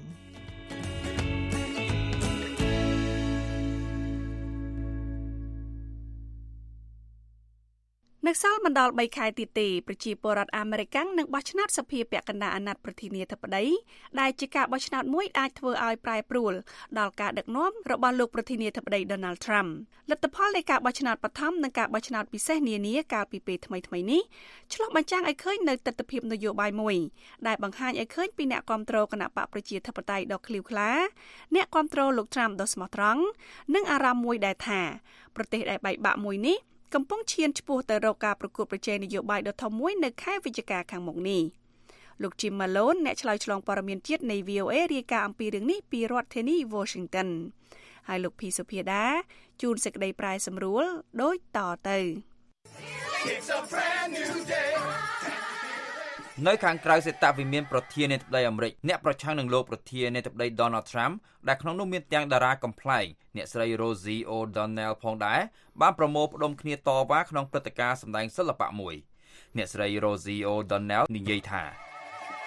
នៅសល់មិនដល់បីខែទៀតទេប្រជាពលរដ្ឋអាមេរិកនឹងបោះឆ្នោតសភាពាក់កណ្ដាលអាណត្តិប្រធានាធិបតីដែលជាការបោះឆ្នោតមួយអាចធ្វើឲ្យប្រែប្រួលដល់ការដឹកនាំរបស់លោកប្រធានាធិបតី Donald Trump លទ្ធផលនៃការបោះឆ្នោតបឋមនិងការបោះឆ្នោតពិសេសនានាកាលពីពេលថ្មីៗនេះឆ្លុះបញ្ចាំងឲ្យឃើញនៅទស្សនវិជ្ជានយោបាយមួយដែលបង្ហាញឲ្យឃើញពីអ្នកគាំទ្រគណបកប្រជាធិបតេយ្យដ៏ឃ្លាវខ្លាអ្នកគាំទ្រលោក Trump ដ៏ស្មោះត្រង់និងអារម្មណ៍មួយដែលថាប្រទេសដែលបែកបាក់មួយនេះកំពុងឈានឆ្ពោះទៅរកការប្រកួតប្រជែងនយោបាយដ៏ធំមួយនៅខែវិច្ឆិកាខាងមុខនេះលោក Jim Malone អ្នកឆ្លើយឆ្លងព័ត៌មានជាតិនៃ V O A រាយការណ៍អំពីរឿងនេះពីរដ្ឋធានី Washington ហើយលោកភីសុភាដាជួនសេចក្តីប្រាយសម្រួលដូចតទៅ It's a brand new day នៅខាងក្រៅសេតវិមានប្រធានាធិបតីអាមេរិកអ្នកប្រឆាំងនឹងលោកប្រធានាធិបតី Donald Trump ដែលក្នុងនោះមានទាំងតារាកំប្លែងអ្នកស្រី Rosie O'Donnell ផងដែរបានប្រមូលផ្ដុំគ្នាតវ៉ាក្នុងព្រឹត្តិការណ៍សម្ដែងសិល្បៈមួយអ្នកស្រី Rosie O'Donnell និយាយថា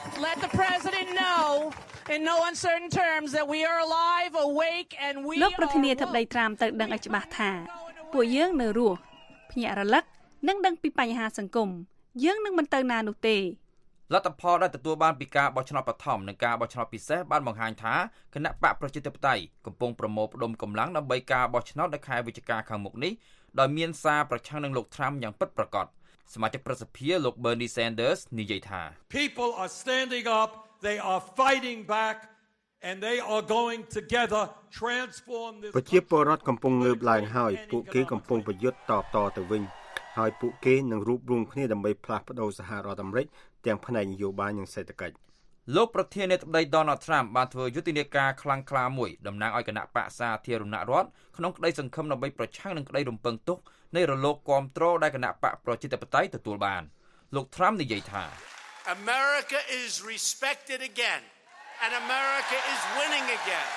let the president know in no uncertain terms that we are alive, awake and we are លោកប្រធានាធិបតីត្រាំទៅដឹងឲ្យច្បាស់ថាពួកយើងនៅរស់ភ្ញាក់រលឹកនិងដឹងពីបញ្ហាសង្គមយើងនឹងមិនទៅណានោះទេលទ្ធផលដែលទទួលបានពីការបោះឆ្នោតបឋមនិងការបោះឆ្នោតពិសេសបានបង្ហាញថាគណៈបកប្រជាធិបតេយ្យកំពុងប្រមូលផ្ដុំកម្លាំងដើម្បីការបោះឆ្នោតនៅខែវិច្ឆិកាខាងមុខនេះដោយមានសារប្រឆាំងនឹងលោក Trump យ៉ាងពិតប្រាកដសមាជិកប្រសិទ្ធិលោក Bernie Sanders និយាយថា People are standing up, they are fighting back and they are going together transform this ប្រជាពលរដ្ឋកំពុងងើបឡើងហើយពួកគេកំពុងប្រយុទ្ធតបតទៅវិញហើយពួកគេនឹងរួបរวมគ្នាដើម្បីផ្លាស់ប្ដូរសហរដ្ឋអាមេរិកទាំងផ្នែកនយោបាយនិងសេដ្ឋកិច្ចលោកប្រធានាធិបតី Donald Trump បានធ្វើយុទ្ធនាការខ្លាំងក្លាមួយតំណាងឲ្យគណៈបកសាធារណរដ្ឋក្នុងក្តីសង្ឃឹមដើម្បីប្រឆាំងនឹងក្តីរំពឹងទុកនៃរលកគាំទ្រដែលគណៈបកប្រជាធិបតេយ្យទទួលបានលោក Trump និយាយថា America is respected again and America is winning again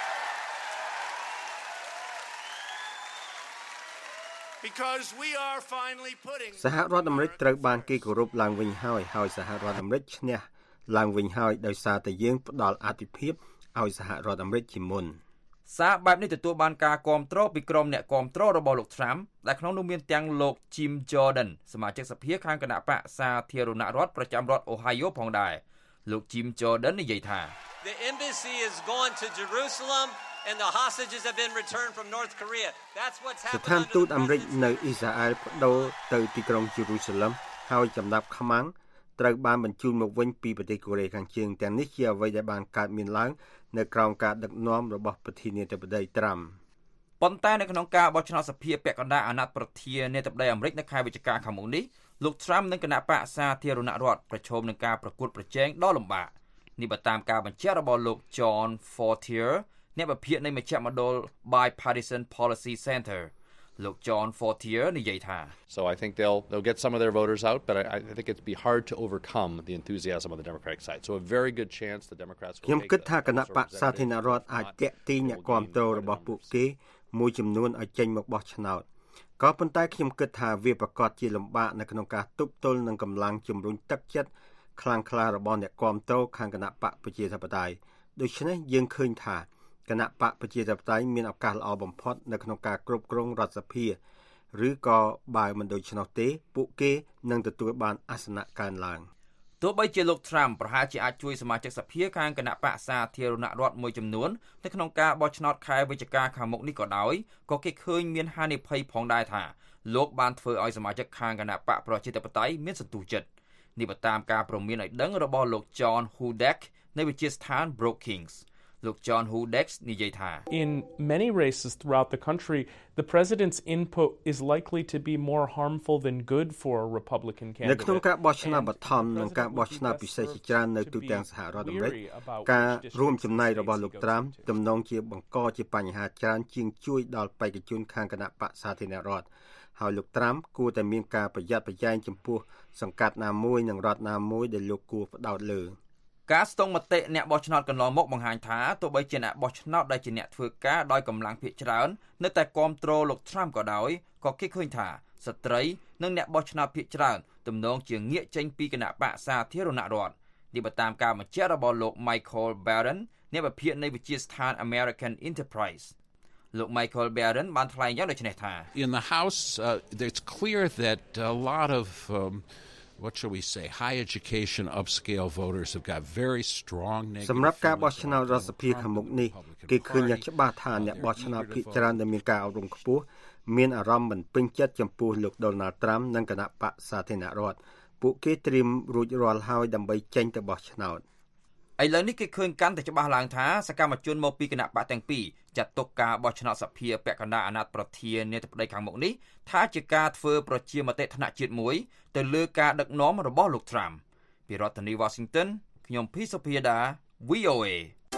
because we are finally putting សហរដ្ឋអាមេរិកត្រូវបានគេគោរពឡើងវិញហើយហើយសហរដ្ឋអាមេរិកឈ្នះឡើងវិញហើយដោយសារតែយើងផ្ដល់អាទិភាពឲ្យសហរដ្ឋអាមេរិកជាមុនសារបែបនេះទទួលបានការគាំទ្រពីក្រុមអ្នកគាំទ្ររបស់លោក Trump ដែលក្នុងនោះមានទាំងលោក Jim Jordan សមាជិកសភាខាងគណៈបកសាធារណរដ្ឋប្រចាំរដ្ឋ Ohio ផងដែរលោក Jim Jordan និយាយថា The embassy is gone to Jerusalem and the hostages have been returned from North Korea. That's what's happened. ស្ថានទូតអាមេរិកនៅអ៊ីស្រាអែលបដូរទៅទីក្រុង Jerusalem ហើយចំណាប់ខ្មាំងត្រូវបានបញ្ជូនមកវិញពីប្រទេសកូរ៉េខាងជើងទាំងនេះជាអ្វីដែលបានកើតមានឡើងនៅក្រោមការដឹកនាំរបស់ប្រធានាធិបតី Trump ប៉ុន្តែនៅក្នុងការបោះឆ្នោតសភាពាក់កណ្ដាលអាណត្តិប្រធានាធិបតីអាមេរិកនៅខែវិច្ឆិកាខាងមុខនេះលោក Trump និងគណៈបកសាធារណរដ្ឋប្រឈមនឹងការប្រកួតប្រជែងដ៏លំបាកនេះបើតាមការបញ្ជាក់របស់លោក John Fortier អ្នកវិភាគនៃមជ្ឈមណ្ឌល Bipartisan Policy Center លោក John Fortier និយាយថា So I think they'll they'll get some of their voters out but I, I think it'd be hard to overcome the enthusiasm on the Democratic side. So a very good chance the Democrats will ខ្ញុំគិតថាគណៈបកសាធារណរដ្ឋអាចទាក់ទាញអ្នកគាំទ្ររបស់ពួកគេមួយចំនួនឲ្យចេញមកបោះឆ្នោតក៏ប៉ុន្តែខ្ញុំគិតថាវាប្រកាសជាលំបាកនៅក្នុងការទប់ទល់នឹងកម្លាំងជំរុញទឹកចិត្តខ្លាំងក្លារបស់អ្នកគាំទ្រខាងគណៈបកប្រជាធិបតេយ្យដូច្នេះយើងឃើញថាគណៈបកប្រជាធិបតេយ្យមានឱកាសល្អបំផុតនៅក្នុងការគ្រប់គ្រងរដ្ឋសភាឬក៏បើមិនដូច្នោះទេពួកគេនឹងទទួលបានអាសនៈកើនឡើងទោះបីជាលោក Trump ប្រហែលជាអាចជួយសមាជិកសភាខាងគណៈបកសាធារណរដ្ឋមួយចំនួននៅក្នុងការបោះឆ្នោតខែវិច្ឆិកាខាងមុខនេះក៏ដោយក៏គេឃើញមានហានិភ័យផងដែរថាលោកបានធ្វើឲ្យសមាជិកខាងគណៈបកប្រជាធិបតេយ្យមានសន្ទុះចិត្តនេះបើតាមការព្រមានឲ្យដឹងរបស់លោក John Hudek នៃវិទ្យាស្ថាន Brookingsលោក John Hudek និយាយថា In many races throughout the country the president's input is likely to be more harmful than good for a Republican candidate នៅក្នុងការបោះឆ្នោតបឋមនិងការបោះឆ្នោតពិសេសជាច្រើននៅទូទាំងសហរដ្ឋអាមេរិកការរួមចំណែករបស់លោក Trump ទំនងជាបង្កជាបញ្ហាច្រើនជាងជួយដល់បេក្ខជនខាងគណៈបកសាធារណរដ្ឋហើយលោក Trump គួរតែមានការប្រយ័ត្នប្រយែងចំពោះសង្កាត់ណាមួយនិងរដ្ឋណាមួយដែលលោកគួរផ្ដោតលើការស្ទង់មតិអ្នកបោះឆ្នោតកន្លងមកបង្ហាញថាទោះបីជាអ្នកបោះឆ្នោតដែលជាអ្នកធ្វើការដោយកម្លាំងភាគច្រើននៅតែគាំទ្រលោក Trump ក៏ដោយក៏គេឃើញថាស្ត្រីនិងអ្នកបោះឆ្នោតភាគច្រើនទំនងជាងាកចេញពីគណៈបកសាធារណរដ្ឋនេះបើតាមការបញ្ជាក់របស់លោក Michael Barron អ្នកវិភាគនៃវិទ្យាស្ថាន American Enterprise លោក Michael Barron បានថ្លែងយ៉ាងដូចនេះថា In the House uh, it's clear that a lot of um, what shall we say high education upscale voters have got very strong negative សម្រាប់ការបោះឆ្នោតរដ្ឋសភាខាងមុខនេះគេឃើញយ៉ាងច្បាស់ថាអ្នកបោះឆ្នោតភាគច្រើនដែលមានការអប់រំខ្ពស់មានអារម្មណ៍មិនពេញចិត្តចំពោះលោក Donald Trump និងគណៈបកសាធារណរដ្ឋពួកគេត្រៀមរួចរាល់ហើយដើម្បីចេញទៅបោះឆ្នោតឥឡូវនេះគេឃើញកាន់តែច្បាស់ឡើងថាសកម្មជនមកពីគណៈបកទាំងពីរចាត់ទុកការបោះឆ្នោតសភាពាក់កណ្ដាលអាណត្តិប្រធានាធិបតីខាងមុខនេះថាជាការធ្វើប្រជាមតិថ្នាក់ជាតិមួយទៅលើការដឹកនាំរបស់លោក Trump ពីរដ្ឋធានី Washington ខ្ញុំភីសុភាដា វី អូ เอ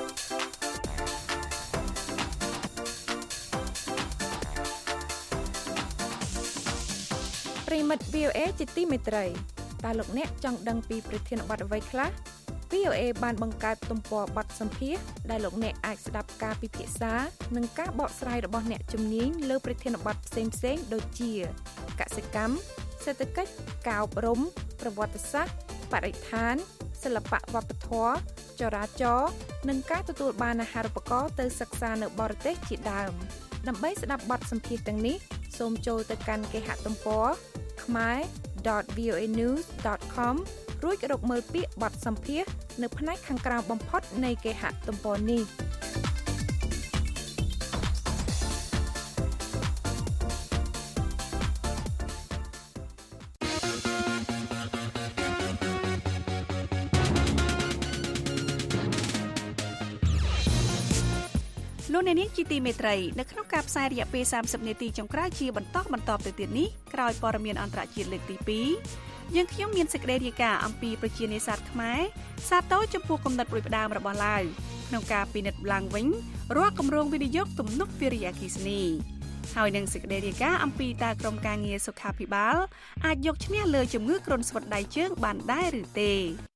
ប្រិមិត្ត វី អូ เอ ជាទីមេត្រីតើលោកអ្នកចង់ដឹងពីប្រធានបទអ្វីខ្លះវី អូ เอ បានបង្កើតទំព័របទសម្ភាសន៍ដែលលោកអ្នកអាចស្ដាប់ការពិភាក្សានិងការបកស្រាយរបស់អ្នកជំនាញលើប្រធានបទផ្សេងៗដូចជាកសិកម្មសេដ្ឋកិច្ចការអប់រំប្រវត្តិសាស្ត្របរិស្ថានសិល្បៈវប្បធម៌ចរាចរណ៍និងការទទួលបានអាហារូបករណ៍ទៅសិក្សានៅបរទេសជាដើមដើម្បីស្ដាប់បទសម្ភាសន៍ទាំងនេះសូមចូលទៅកាន់គេហទំព័រ khmer dot v o a news dot com រួចរកមើលពាក្យបទសម្ភាសន៍នៅផ្នែកខាងក្រោមបំផុតនៃគេហទំព័រនេះលោកអ្នកនាងជាទីមេត្រីនៅក្នុងការផ្សាយរយៈពេលសាមសិបនាទីចុងក្រោយជាបន្តបន្តទៅទៀតនេះក្រោយព័ត៌មានអន្តរជាតិលើកទីពីរយើងខ្ញុំមានសេចក្តីរាយការណ៍អំពីប្រជានេសាទខ្មែរសាទរចំពោះគំនិតរួចផ្ដើមរបស់ឡាវក្នុងការពិនិត្យឡើងវិញរាល់គម្រោងវិនិយោគទំនប់វារីអគ្គិសនីហើយនឹងសេចក្តីរាយការណ៍អំពីតើក្រមការងារសុខាភិបាលអាចយកឈ្នះលើជំងឺគ្រុនស្វិតដៃជើងបានដែរឬទេ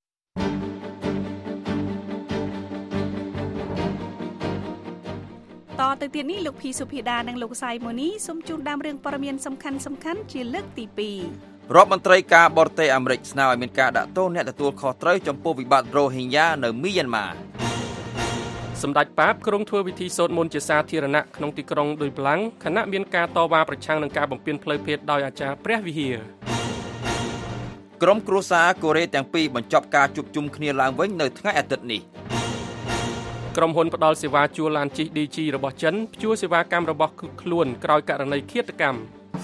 តទៅទៀតនេះលោកភីសុភាដានិងលោកសៃម៉ូនីសូមជូនដើមរឿងព័ត៌មានសំខាន់សំខាន់ជាលើកទីពីររដ្ឋមន្ត្រីការបរទេសអាមេរិកស្នើឲ្យមានការដាក់ទោសអ្នកទទួលខុសត្រូវចំពោះវិបត្តិរ៉ូហិញ៉ានៅមីយ៉ាន់ម៉ាសម្ដេចប៉ាបក្រុងធ្វើពិធីសូត្រមន្តជាសាធារណៈក្នុងទីក្រុងឌុយប្លង់ខណៈមានការតវ៉ាប្រឆាំងនឹងការបំពានផ្លូវភេទដោយអាចារ្យព្រះវិហារក្រុមគ្រួសារកូរ៉េទាំងពីរបញ្ចប់ការជួបជុំគ្នាឡើងវិញនៅថ្ងៃអាទិត្យនេះក្រុមហ៊ុនផ្ដល់សេវាជួលឡានជិះ ឌី ជី របស់ចិនព្យួរសេវាកម្មរបស់ខ្លួនក្រោយករណីឃាតកម្ម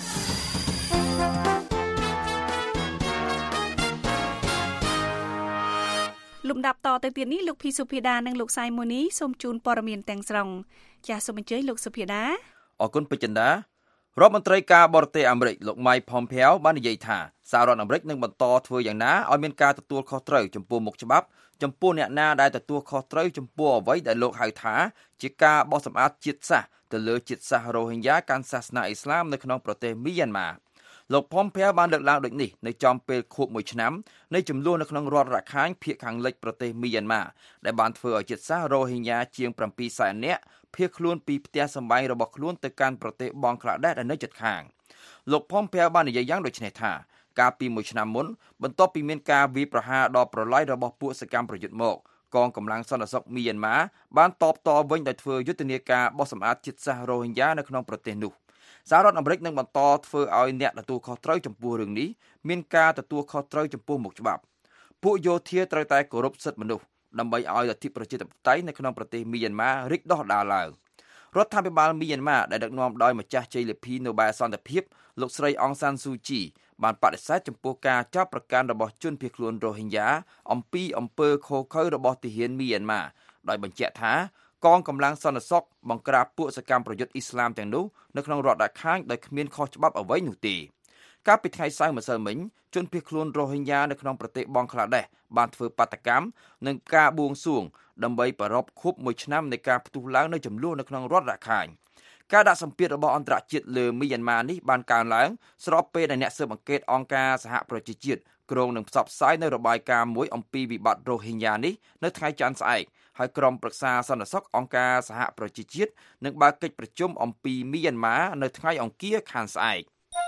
លំដាប់តទៅទៀតនេះលោកភីសុភាដានិងលោកសៃម៉ូនីសូមជូនព័ត៌មានទាំងស្រុងចាសសូមអញ្ជើញលោកសុភាដាអរគុណពេជ្រចិន្តារដ្ឋមន្ត្រីការបរទេសអាមេរិកលោក Mike Pompeo បាននិយាយថាសហរដ្ឋអាមេរិកនឹងបន្តធ្វើយ៉ាងណាឲ្យមានការទទួលខុសត្រូវចំពោះមុខច្បាប់ចំពោះអ្នកណាដែលទទួលខុសត្រូវចំពោះអ្វីដែលលោកហៅថាជាការបោះសម្អាតជាតិសាសន៍ទៅលើជាតិសាសន៍រ៉ូហិញ៉ាកាន់សាសនាអ៊ីស្លាមនៅក្នុងប្រទេសមីយ៉ាន់ម៉ាលោក Pompeo បានលើកឡើងដូចនេះនៅចំពេលខួបមួយឆ្នាំនៃចំនួននៅក្នុងរដ្ឋរ៉ាខាញភាគខាងលិចប្រទេសមីយ៉ាន់ម៉ាដែលបានធ្វើឲ្យជាតិសាសន៍រ៉ូហិញ៉ាជាងប្រាំពីរសែននាក់ភៀសខ្លួនពីផ្ទះសម្បែងរបស់ខ្លួនទៅកាន់ប្រទេសបង់ក្លាដេសដែលនៅជិតខាងលោក Pompeo បាននិយាយយ៉ាងដូចនេះថាកាលពីមួយឆ្នាំមុនបន្ទាប់ពីមានការវាយប្រហារដល់ប្រឡាយរបស់ពួកសកម្មប្រយុទ្ធមកកងកម្លាំងសន្តិសុខមីយ៉ាន់ម៉ាបានតបតវិញដោយធ្វើយុទ្ធនាការបោះសម្អាតជាតិសាសន៍រ៉ូហិញ៉ានៅក្នុងប្រទេសនោះសហរដ្ឋអាមេរិកនឹងបន្តធ្វើឲ្យអ្នកទទួលខុសត្រូវចំពោះរឿងនេះមានការទទួលខុសត្រូវចំពោះមុខច្បាប់ពួកយោធាត្រូវតែគោរពសិទ្ធិមនុស្សដើម្បីឲ្យលទ្ធិប្រជាធិបតេយ្យនៅក្នុងប្រទេសមីយ៉ាន់ម៉ារីកដុះដាលឡើងរដ្ឋាភិបាលមីយ៉ាន់ម៉ាដែលដឹកនាំដោយម្ចាស់ជ័យលាភីណូបែលសន្តិភាពលោកស្រីអងសានស៊ូជីបានបដិសេធចំពោះការចាប់ប្រកាន់របស់ជនភៀសខ្លួនរ៉ូហិញ៉ាអំពីអំពើឃោរឃៅរបស់ទាហានមីយ៉ាន់ម៉ាដោយបញ្ជាក់ថាកងកម្លាំងសន្តិសុខបង្ក្រាបពួកសកម្មប្រយុទ្ធអ៊ីស្លាមទាំងនោះនៅក្នុងរដ្ឋរ៉ាខាញដោយគ្មានខុសច្បាប់អ្វីនោះទេកាលពីថ្ងៃសៅរ៍ម្សិលមិញជនភៀសខ្លួនរ៉ូហិញ៉ានៅក្នុងប្រទេសបង់ក្លាដេសបានធ្វើបាតកម្មនិងការបួងសួងដើម្បីប្រារព្ធខួបមួយឆ្នាំនៃការផ្ទុះឡើងនៃចំនួននៅក្នុងរដ្ឋរ៉ាខាញការដាក់សម្ពាធរបស់អន្តរជាតិលើមីយ៉ាន់ម៉ានេះបានកើនឡើងស្របពេលដែលអ្នកស៊ើបអង្កេតអង្គការសហប្រជាជាតិគ្រងនឹងផ្សព្វផ្សាយនៅរបាយការណ៍មួយអំពីវិបត្តិរ៉ូហិញ៉ានេះនៅថ្ងៃច័ន្ទស្អែកហើយក្រុមប្រឹក្សាសន្តិសុខអង្គការសហប្រជាជាតិនឹងបើកកិច្ចប្រជុំអំពីមីយ៉ាន់ម៉ានៅថ្ងៃអង្គារខាងស្អែក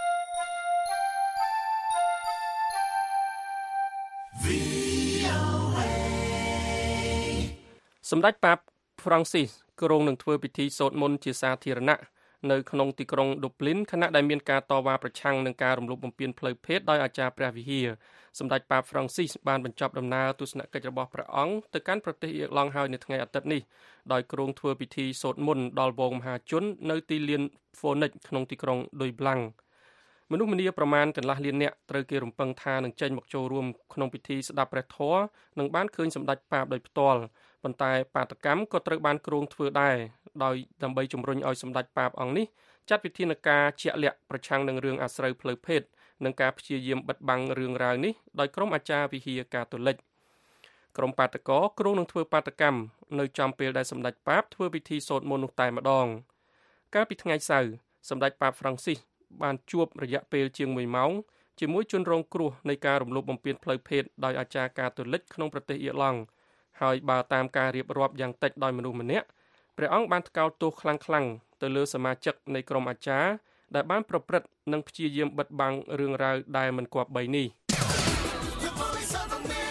សម្ដេចប៉ាបហ្វ្រង់ស៊ីសគ្រងនឹងធ្វើពិធីសូត្រមន្តជាសាធារណៈនៅក្នុងទីក្រុងឌូប្លីនខណៈដែលមានការតវ៉ាប្រឆាំងនឹងការរំលោភបំពានផ្លូវភេទដោយអាចារ្យព្រះវិហារសម្ដេចប៉ាបហ្វ្រង់ស៊ីសបានបញ្ចប់ដំណើរទស្សនកិច្ចរបស់ព្រះអង្គទៅកាន់ប្រទេសអ៊ីរឡង់ហើយនៅថ្ងៃអាទិត្យនេះដោយគ្រងធ្វើពិធីសូត្រមន្តដល់វងមហាជននៅទីលាន Phoenix ក្នុងទីក្រុងឌុយប្លង់មនុស្សម្នាប្រមាណកន្លះលាននាក់ត្រូវគេរំពឹងថានឹងចេញមកចូលរួមក្នុងពិធីស្ដាប់ព្រះធម៌និងបានឃើញសម្ដេចប៉ាបដោយផ្ទាល់ប៉ុន្តែបាតកម្មក៏ត្រូវបានគ្រងធ្វើដែរដោយដើម្បីជំរុញឲ្យសម្ដេចប៉ាបអង្គនេះចាត់វិធានការជាក់លាក់ប្រឆាំងនឹងរឿងអាស្រូវផ្លូវភេទនិងការព្យាយាមបិទបាំងរឿងរ៉ាវនេះដោយក្រុមអាចារ្យវិហារកាតូលិកក្រុមបាតកោគ្រងនឹងធ្វើបាតកម្មនៅចំពេលដែលសម្ដេចប៉ាបធ្វើពិធីសូត្រមន្តនោះតែម្ដងកាលពីថ្ងៃសៅរ៍សម្ដេចប៉ាបហ្វ្រង់ស៊ីសបានជួបរយៈពេលជាងមួយម៉ោងជាមួយជនរងគ្រោះនៃការរំលោភបំពានផ្លូវភេទដោយអាចារ្យកាតូលិកក្នុងប្រទេសអ៊ីរឡង់ហើយបើតាមការរៀបរាប់យ៉ាងតិចដោយមនុស្សម្នាក់ព្រះអង្គបានថ្កោលទោសខ្លាំងៗទៅលើសមាជិកនៃក្រុមអាចារ្យដែលបានប្រព្រឹត្តនិងព្យាយាមបិទបាំងរឿងរ៉ាវដែលមិនគប្បីនេះ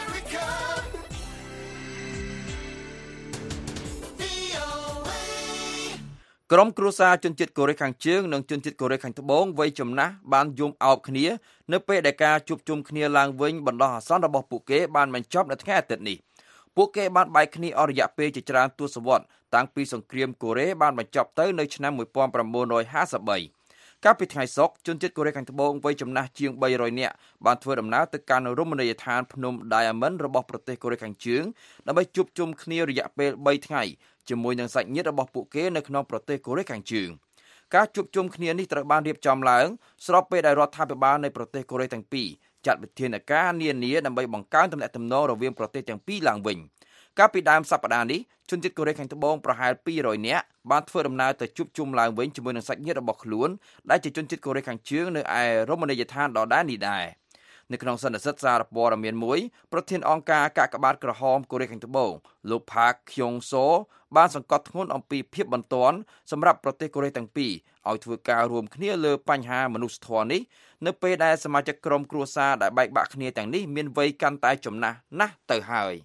ក្រុមគ្រួសារជនជាតិកូរ៉េខាងជើងនិងជនជាតិកូរ៉េខាងត្បូងវ័យចំណាស់បានយំអោបគ្នានៅពេលដែលការជួបជុំគ្នាឡើងវិញបណ្ដោះអាសន្នរបស់ពួកគេបានបញ្ចប់នៅថ្ងៃអាទិត្យនេះពួកគេបានបែកគ្នាអស់រយៈពេលជាច្រើនទសវត្សរ៍តាំងពីសង្គ្រាមកូរ៉េបានបញ្ចប់ទៅនៅឆ្នាំnineteen fifty-threeកាលពីថ្ងៃសុក្រជនជាតិកូរ៉េខាងត្បូងវ័យចំណាស់ជាងthree hundredនាក់បានធ្វើដំណើរទៅកាន់រមណីយដ្ឋានភ្នំ Diamond របស់ប្រទេសកូរ៉េខាងជើងដើម្បីជួបជុំគ្នារយៈពេលthreeថ្ងៃជាមួយនឹងសាច់ញាតិរបស់ពួកគេនៅក្នុងប្រទេសកូរ៉េខាងជើងការជួបជុំគ្នានេះត្រូវបានរៀបចំឡើងស្របពេលដែលរដ្ឋាភិបាលនៃប្រទេសកូរ៉េទាំងពីរចាត់វិធានការនានាដើម្បីបង្កើនទំនាក់ទំនងរវាងប្រទេសទាំងពីរឡើងវិញកាលពីដើមសប្តាហ៍នេះជនជាតិកូរ៉េខាងត្បូងប្រហែលtwo hundredនាក់បានធ្វើដំណើរទៅជួបជុំឡើងវិញជាមួយនឹងសាច់ញាតិរបស់ខ្លួនដែលជាជនជាតិកូរ៉េខាងជើងនៅឯរមណីយដ្ឋានដដែលនេះដែរនៅក្នុងសន្និសីទសារព័ត៌មានមួយប្រធានអង្គការកាកបាទក្រហមកូរ៉េខាងត្បូងលោក Park Kyung-so បានសង្កត់ធ្ងន់អំពីភាពបន្ទាន់សម្រាប់ប្រទេសកូរ៉េទាំងពីរឲ្យធ្វើការរួមគ្នាលើបញ្ហាមនុស្សធម៌នេះនៅពេលដែលសមាជិកក្រុមគ្រួសារដែលបែកបាក់គ្នាទាំងនេះមានវ័យកាន់តែចំណាស់ណាស់ទៅហើយ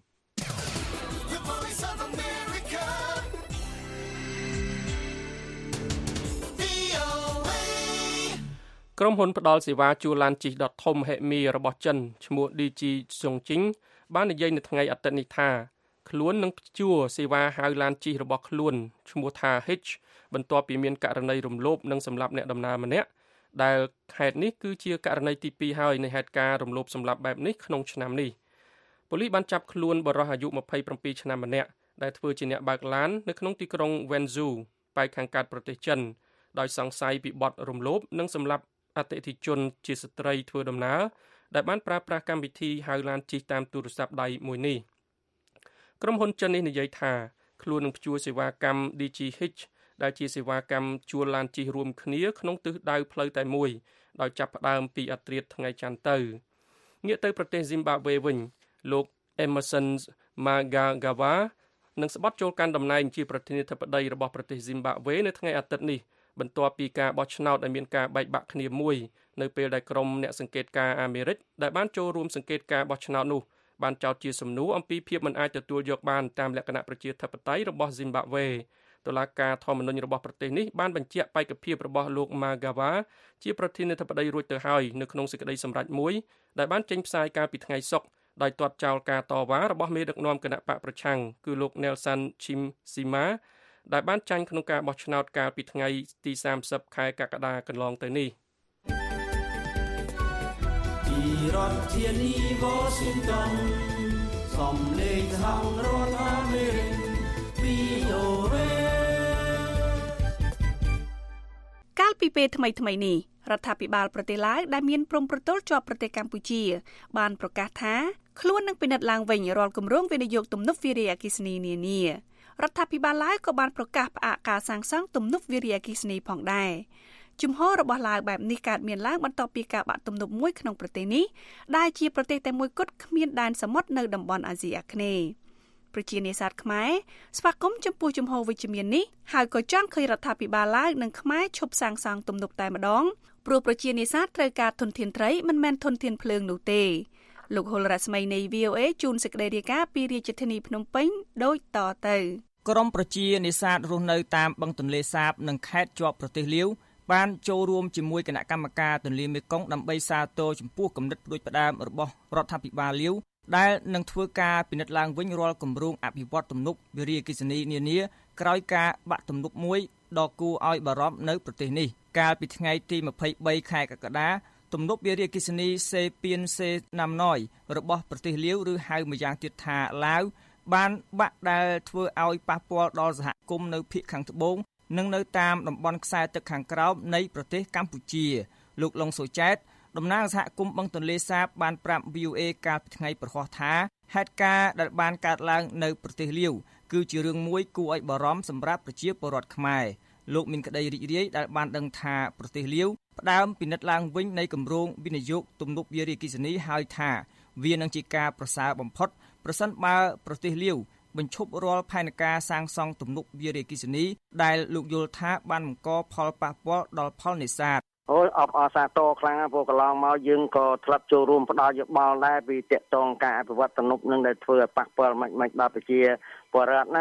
ក្រុមហ៊ុនផ្ដល់សេវាជួលឡានជិះដ៏ធំហិមីរបស់ចិនឈ្មោះ ឌី ជី Chongqing បាននិយាយនៅថ្ងៃអាទិត្យនេះថាខ្លួននឹងជួលសេវាហៅឡានជិះរបស់ខ្លួនឈ្មោះថា Hitch បន្ទាប់ពីមានករណីរំលោភនិងសម្លាប់អ្នកដំណើរម្នាក់ដែលហេតុនេះគឺជាករណីទីtwoហើយនៃហេតុការណ៍រំលោភសម្លាប់បែបនេះក្នុងឆ្នាំនេះប៉ូលីសបានចាប់ខ្លួនបុរសអាយុtwenty-sevenឆ្នាំម្នាក់ដែលធ្វើជាអ្នកបើកឡាននៅក្នុងទីក្រុង Wenzhou ប៉ែកខាងកើតប្រទេសចិនដោយសង្ស័យពីបទរំលោភនិងសម្លាប់អតិថិជនជាស្ត្រីធ្វើដំណើរដែលបានប្រើប្រាស់កម្មវិធីហៅឡានជិះតាមទូរស័ព្ទដៃមួយនេះក្រុមហ៊ុនចិននេះនិយាយថាខ្លួននឹងព្យួរសេវាកម្ម ឌី ជី Hitch ដែលជាសេវាកម្មជួលឡានជិះរួមគ្នាក្នុងទិសដៅផ្លូវតែមួយដោយចាប់ផ្ដើមពីអាធ្រាត្រថ្ងៃច័ន្ទទៅងាកទៅប្រទេស Zimbabwe វិញលោក Emmerson Mnangagwa នឹងស្បត់ចូលកាន់តំណែងជាប្រធានាធិបតីរបស់ប្រទេស Zimbabwe នៅថ្ងៃអាទិត្យនេះបន្ទាប់ពីការបោះឆ្នោតដែលមានការបែកបាក់គ្នាមួយនៅពេលដែលក្រុមអ្នកសង្កេតការណ៍អាមេរិកដែលបានចូលរួមសង្កេតការបោះឆ្នោតនោះបានចោទជាសំណួរអំពីភាពមិនអាចទទួលយកបានតាមលក្ខណៈប្រជាធិបតេយ្យរបស់ Zimbabwe តុលាការធម្មនុញ្ញរបស់ប្រទេសនេះបានបញ្ជាក់បេក្ខភាពរបស់លោក Mnangagwa ជាប្រធានាធិបតីរួចទៅហើយនៅក្នុងសេចក្តីសម្រេចមួយដែលបានចេញផ្សាយកាលពីថ្ងៃសុក្រដោយទាត់ចោលការតវ៉ារបស់មេដឹកនាំគណៈបកប្រឆាំងគឺលោក Nelson Chimsimaដែលបានចាញ់ក្នុងការបោះឆ្នោតកាលពីថ្ងៃទីthirtyខែកក្កដាកន្លងទៅនេះពីរដ្ឋធានី Washington សំឡេងសហរដ្ឋអាមេរិក វី អូ เอកាលពីពេលថ្មីៗនេះរដ្ឋាភិបាលប្រទេសឡាវដែលមានព្រំប្រទល់ជាប់ប្រទេសកម្ពុជាបានប្រកាសថាខ្លួននឹងពិនិត្យឡើងវិញរាល់គម្រោងវិនិយោគទំនប់វារីអគ្គិសនីនានារដ្ឋាភិបាលឡាវក៏បានប្រកាសផ្អាកការសាងសង់ទំនប់វារីអគ្គិសនីផងដែរជំហររបស់ឡាវបែបនេះកើតមានឡើងបន្ទាប់ពីការបាក់ទំនប់មួយក្នុងប្រទេសនេះដែលជាប្រទេសតែមួយគត់គ្មានដែនសមុទ្រនៅតំបន់អាស៊ីអាគ្នេយ៍ប្រជានេសាទខ្មែរស្វាគមន៍ចំពោះជំហរវិជ្ជមាននេះហើយក៏ចង់ឃើញរដ្ឋាភិបាលឡាវនិងខ្មែរឈប់សាងសង់ទំនប់តែម្ដងព្រោះប្រជានេសាទត្រូវការធនធានត្រីមិនមែនធនធានភ្លើងនោះទេលោកហុលរស្មីនៃ វី អូ เอ ជូនសេចក្តីរាយការណ៍ពីរាជធានីភ្នំពេញដូចតទៅក្រុមប្រជានេសាទរស់នៅតាមបឹងទន្លេសាបនិងខេត្តជាប់ប្រទេសលាវបានចូលរួមជាមួយគណៈកម្មការទន្លេមេគង្គដើម្បីសាទរចំពោះគំនិតផ្ដួចផ្ដើមរបស់រដ្ឋាភិបាលលាវដែលនឹងធ្វើការពិនិត្យឡើងវិញរាល់គម្រោងអភិវឌ្ឍទំនប់វារីអគ្គិសនីនានាក្រោយការបាក់ទំនប់មួយដ៏គួរឲ្យបារម្ភនៅប្រទេសនេះកាលពីថ្ងៃទីtwenty-threeខែកក្កដាទំនប់វារីអគ្គិសនីសេពៀនសេណាំណយរបស់ប្រទេសលាវឬហៅម្យ៉ាងទៀតថាឡាវបានបាក់ដែលធ្វើឲ្យប៉ះពាល់ដល់សហគមន៍នៅភាគខាងត្បូងនិងនៅតាមតំបន់ខ្សែទឹកខាងក្រោមនៃប្រទេសកម្ពុជាលោកឡុងសូចែតតំណាងសហគមន៍បឹងទន្លេសាបបានប្រាប់ វី អូ เอ កាលពីថ្ងៃប្រហ័សថាហេតុការណ៍ដែលបានកើតឡើងនៅប្រទេសលាវគឺជារឿងមួយគួរឲ្យបារម្ភសម្រាប់ប្រជាពលរដ្ឋខ្មែរលោកមានក្តីរីករាយដែលបានដឹងថាប្រទេសលាវផ្ដើមពិនិត្យឡើងវិញនៃគម្រោងវិនិយោគទំនប់វារីអគ្គិសនីហើយថាវានឹងជាការប្រសើរបំផុតប្រសិនបើប្រទេសលាវបញ្ឈប់រាល់ផែនការសាងសង់ទំនប់វារីអគ្គិសនីដែលលោកយល់ថាបានបង្កផលប៉ះពាល់ដល់ផលនេសាទអូយអបអរសាទរខ្លាំងណាស់ព្រោះកន្លងមកយើងក៏ធ្លាប់ចូលរួមផ្ដល់យោបល់ដែរពីតាក់ទងការអភិវឌ្ឍទំនប់នឹងដែលធ្វើឲ្យប៉ះពាល់មិនមិនដល់ប្រជាពលរដ្ឋណាអ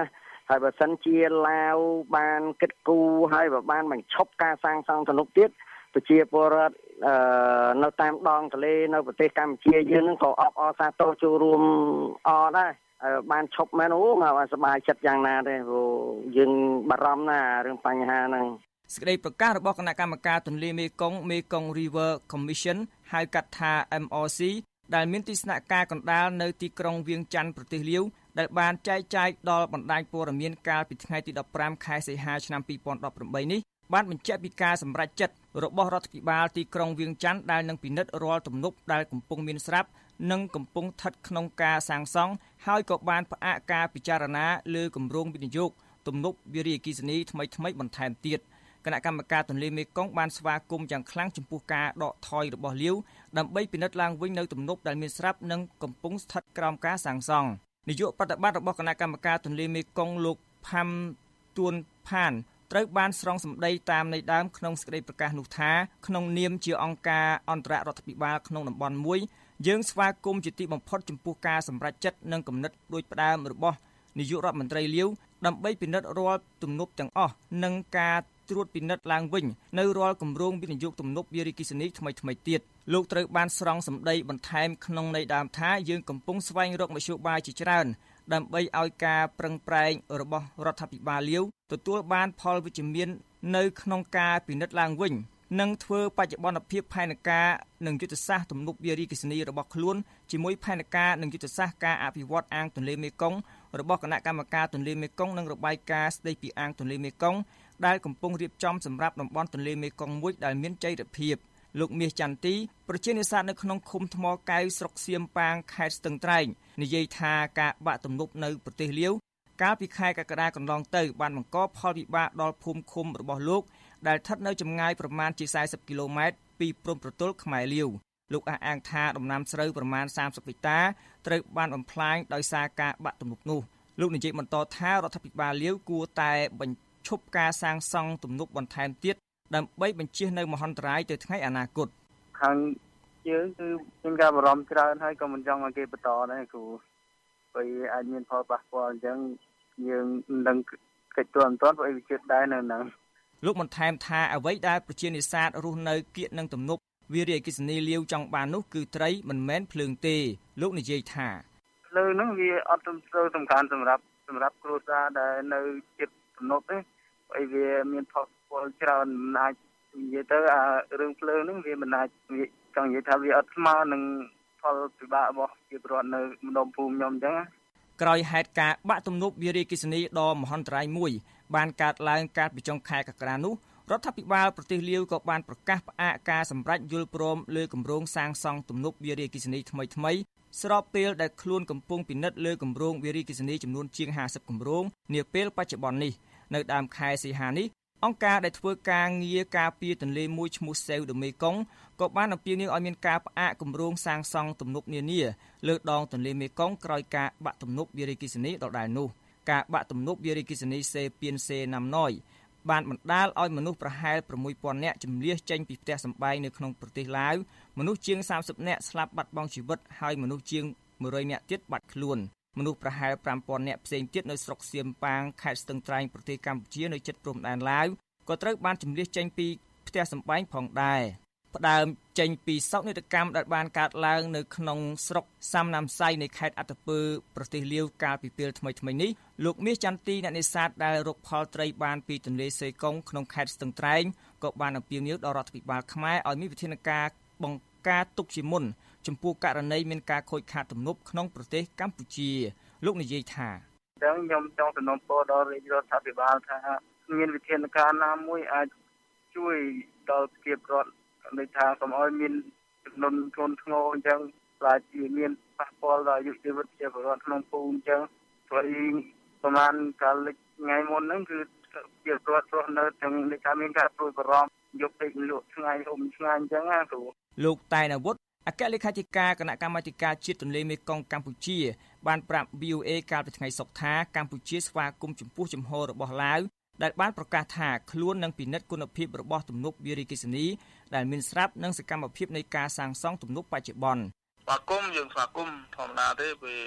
ហើយបើសិនជាឡាវបានគិតគូរហើយបើបានបញ្ឈប់ការសាងសង់ទំនប់ទៀតប្រជាពលរដ្ឋអឺនៅតាមដងទន្លេនៅប្រទេសកម្ពុជាយើងនឹងក៏អបអរសាទរចូលរួមអរដែរបានឈប់មែនអូមកសប្បាយចិត្តយ៉ាងណាទេព្រោះយើងបារម្ភណាស់រឿងបញ្ហាហ្នឹងសេចក្តីប្រកាសរបស់គណៈកម្មការទន្លេមេគង្គ Mekong River Commission ហៅកាត់ថា เอ็ม อาร์ ซี ដែលមានទីស្នាក់ការកណ្ដាលនៅទីក្រុងវៀងច័ន្ទប្រទេសលាវដែលបានចែកចាយដល់បណ្ដាញព័ត៌មានកាលពីថ្ងៃទីដប់ប្រាំខែសីហាឆ្នាំពីរពាន់ដប់ប្រាំបីនេះបានបញ្ជាក់ពីការសម្រេចចិត្តរបស់រដ្ឋាភិបាលទីក្រុងវៀងច័ន្ទដែលនឹងពិនិត្យរាល់ទំនប់ដែលកំពុងមានស្រាប់និងកំពុងស្ថិតក្នុងការសាងសង់ហើយក៏បានផ្អាកការពិចារណាលើគម្រោងវិនិយោគទំនប់វារីអគ្គិសនីថ្មីៗបន្ថែមទៀតគណៈកម្មការទន្លេមេគង្គបានស្វាគមន៍យ៉ាងខ្លាំងចំពោះការដកថយរបស់លាវដើម្បីពិនិត្យឡើងវិញនៅទំនប់ដែលមានស្រាប់និងកំពុងស្ថិតក្រោមការសាងសង់នាយកប្រតិបត្តិរបស់គណៈកម្មការទន្លេមេគង្គលោកផាំទួនផានត្រូវបានស្រង់សម្ដីតាមនៃដើមក្នុងសេចក្តីប្រកាសនោះថាក្នុងនាមជាអង្គការអន្តររដ្ឋាភិបាលក្នុងតំបន់មួយយើងស្វាគមន៍ជាទីបំផុតចំពោះការសម្រេចចិត្តនិងគំនិតដូចផ្ដើមរបស់នាយករដ្ឋមន្ត្រីលាវដើម្បីពិនិត្យរាល់ទំនប់ទាំងអស់និងការត្រួតពិនិត្យឡើងវិញនៅរាល់គម្រោងវិនិយោគទំនប់វារីអគ្គិសនីថ្មីៗទៀតលោកត្រូវបានស្រង់សម្ដីបន្ថែមក្នុងន័យដើមថាយើងកំពុងស្វែងរកមធ្យោបាយជាច្រើនដើម្បីឲ្យការប្រឹងប្រែងរបស់រដ្ឋាភិបាលលាវទទួលបានផលវិជ្ជមាននៅក្នុងការពិនិត្យឡើងវិញនិងធ្វើបច្ចុប្បន្នភាពផែនការនិងយុទ្ធសាស្ត្រទំនប់វារីអគ្គិសនីរបស់ខ្លួនជាមួយផែនការនិងយុទ្ធសាស្ត្រការអភិវឌ្ឍអាងទន្លេមេគង្គរបស់គណៈកម្មការទន្លេមេគង្គនិងរបាយការណ៍ស្តីពីអាងទន្លេមេគង្គដែលកំពុងរៀបចំសម្រាប់តំបន់ទន្លេមេគង្គមួយដែលមានចីរភាពលោកមាសចន្ទទីប្រជានេសាទនៅក្នុងឃុំថ្មកែវស្រុកសៀមប៉ាងខេត្តស្ទឹងត្រែងនិយាយថាការបាក់ទំនប់នៅប្រទេសលាវកាលពីខែកក្កដាកន្លងទៅបានបង្កផលវិបាកដល់ភូមិឃុំរបស់លោកដែលស្ថិតនៅចម្ងាយប្រមាណជាសែសិបគីឡូម៉ែត្រពីព្រំប្រទល់ខ្មែរលាវលោកអះអាងថាដំណាំស្រូវប្រមាណសាមសិបហិកតាត្រូវបានបំផ្លាញដោយសារការបាក់ទំនប់នោះលោកនិយាយបន្តថារដ្ឋាភិបាលលាវគួរតែបញ្ឈប់ការសាងសង់ទំនប់បន្ថែមទៀតដើម្បីបញ្ជៀសនៅមហន្តរាយទៅថ្ងៃអនាគតខាងយើងគឺមានការបារម្ភច្រើនហើយក៏មិនចង់ឲ្យគេបន្តដែរគ្រូព្រោះអាចមានផលប៉ះពាល់អញ្ចឹងយើងនឹងកិច្ចទូអន្តរជាតិវិជាដែរនៅហ្នឹងលោកបន្ថែមថាអ្វីដែលប្រជានេសាទរស់នៅគៀកនឹងទំនប់វារីអគ្គិសនីលាវចង់បាននោះគឺត្រីមិនមែនភ្លើងទេលោកនិយាយថាភ្លើងហ្នឹងវាអត់ទៅសំខាន់សម្រាប់សម្រាប់គ្រួសារដែលនៅជិតទំនប់ទេព្រោះវាមានផលពលច្រើនមិនអាចនិយាយទៅអារឿងភ្លើងហ្នឹងវាមិនអាចចង់និយាយថាវាអត់ស្មើនឹងផលពិបាករបស់ប្រជាពលរដ្ឋនៅម្ដុំភូមិខ្ញុំអញ្ចឹងក្រោយហេតុការណ៍បាក់ទំនប់វារីអគ្គិសនីដ៏មហន្តរាយមួយបានកើតឡើងកាលពីចុងខែកក្កដានោះរដ្ឋាភិបាលប្រទេសលាវក៏បានប្រកាសផ្អាកការសម្រេចយល់ព្រមលើគម្រោងសាងសង់ទំនប់វារីអគ្គិសនីថ្មីថ្មីស្របពេលដែលខ្លួនកំពុងពិនិត្យលើគម្រោងវារីអគ្គិសនីចំនួនជាងហាសិបគម្រោងនាពេលបច្ចុប្បន្ននេះនៅដើមខែសីហានេះអង្គការដែលធ្វើការងារការពារទន្លេមួយឈ្មោះ Save the Mekong ក៏បានអំពាវនាវឲ្យមានការផ្អាកគម្រោងសាងសង់ទំនប់នានាលើដងទន្លេមេគង្គក្រោយការបាក់ទំនប់វារីអគ្គិសនីដដែលនោះការបាក់ទំនប់វារីអគ្គិសនីសេពៀនសេណាំណយបានបណ្ដាលឲ្យមនុស្សប្រហែលប្រាំមួយពាន់នាក់ជម្លៀសចេញពីផ្ទះសម្បែងនៅក្នុងប្រទេសឡាវមនុស្សជាងសាមសិបនាក់ស្លាប់បាត់បង់ជីវិតហើយមនុស្សជាងមួយរយនាក់ទៀតបាត់ខ្លួនមនុស្សប្រហែលប្រាំពាន់នាក់ផ្សេងទៀតនៅស្រុកសៀមប៉ាងខេត្តស្ទឹងត្រែងប្រទេសកម្ពុជានៅជិតព្រំដែនឡាវក៏ត្រូវបានជម្លៀសចេញពីផ្ទះសម្បែងផងដែរផ្ដើមចេញពីសោកនាដកម្មដែលបានកើតឡើងនៅក្នុងស្រុកសាមណាំសៃនៃខេត្តអត្តពើប្រទេសលាវកាលពីពេលថ្មីៗនេះលោកមាសចន្ទទីអ្នកនេសាទដែលរកផលត្រីបានពីទន្លេសេកុងក្នុងខេត្តស្ទឹងត្រែងក៏បានអំពាវនាវដល់រដ្ឋាភិបាលខ្មែរឲ្យមានវិធានការបង្ការទុកជាមុនចំពោះករណីមានការខូចខាតទំនប់ក្នុងប្រទេសកម្ពុជាលោកនិយាយថាអញ្ចឹងខ្ញុំចង់សំណូមពរដល់រាជរដ្ឋាភិបាលថាមានវិធានការណាមួយអាចជួយដល់ប្រជាពលរដ្ឋដូចថាកុំឲ្យមានចំនួនធ្ងន់ធ្ងរអញ្ចឹងខ្លាចជាមានប៉ះពាល់ដល់អាយុជីវិតប្រជាពលរដ្ឋក្នុងភូមិអញ្ចឹងព្រោះប្រហែលកាលថ្ងៃមុនហ្នឹងគឺប្រជាពលរដ្ឋរស់នៅទាំងដូចថាមានការព្រួយបារម្ភយកពេកលក់ថ្ងៃហុំថ្ងៃអញ្ចឹងណាគ្រូលោកតែនអាវុធអគ្គលេខាធិការគណៈកម្មាធិការជាតិទន្លេមេគង្គកម្ពុជាបានប្រាប់ វី អូ เอ កាលពីថ្ងៃសុក្រថាកម្ពុជាស្វាគមន៍ចំពោះជំហររបស់ឡាវដែលបានប្រកាសថាខ្លួននឹងពិនិត្យគុណភាពរបស់ទំនប់វារីអគ្គិសនីដែលមានស្រាប់និងសកម្មភាពនៃការសាងសង់ទំនប់បច្ចុប្បន្នស្វាគមន៍យើងស្វាគមន៍ធម្មតាទេពេល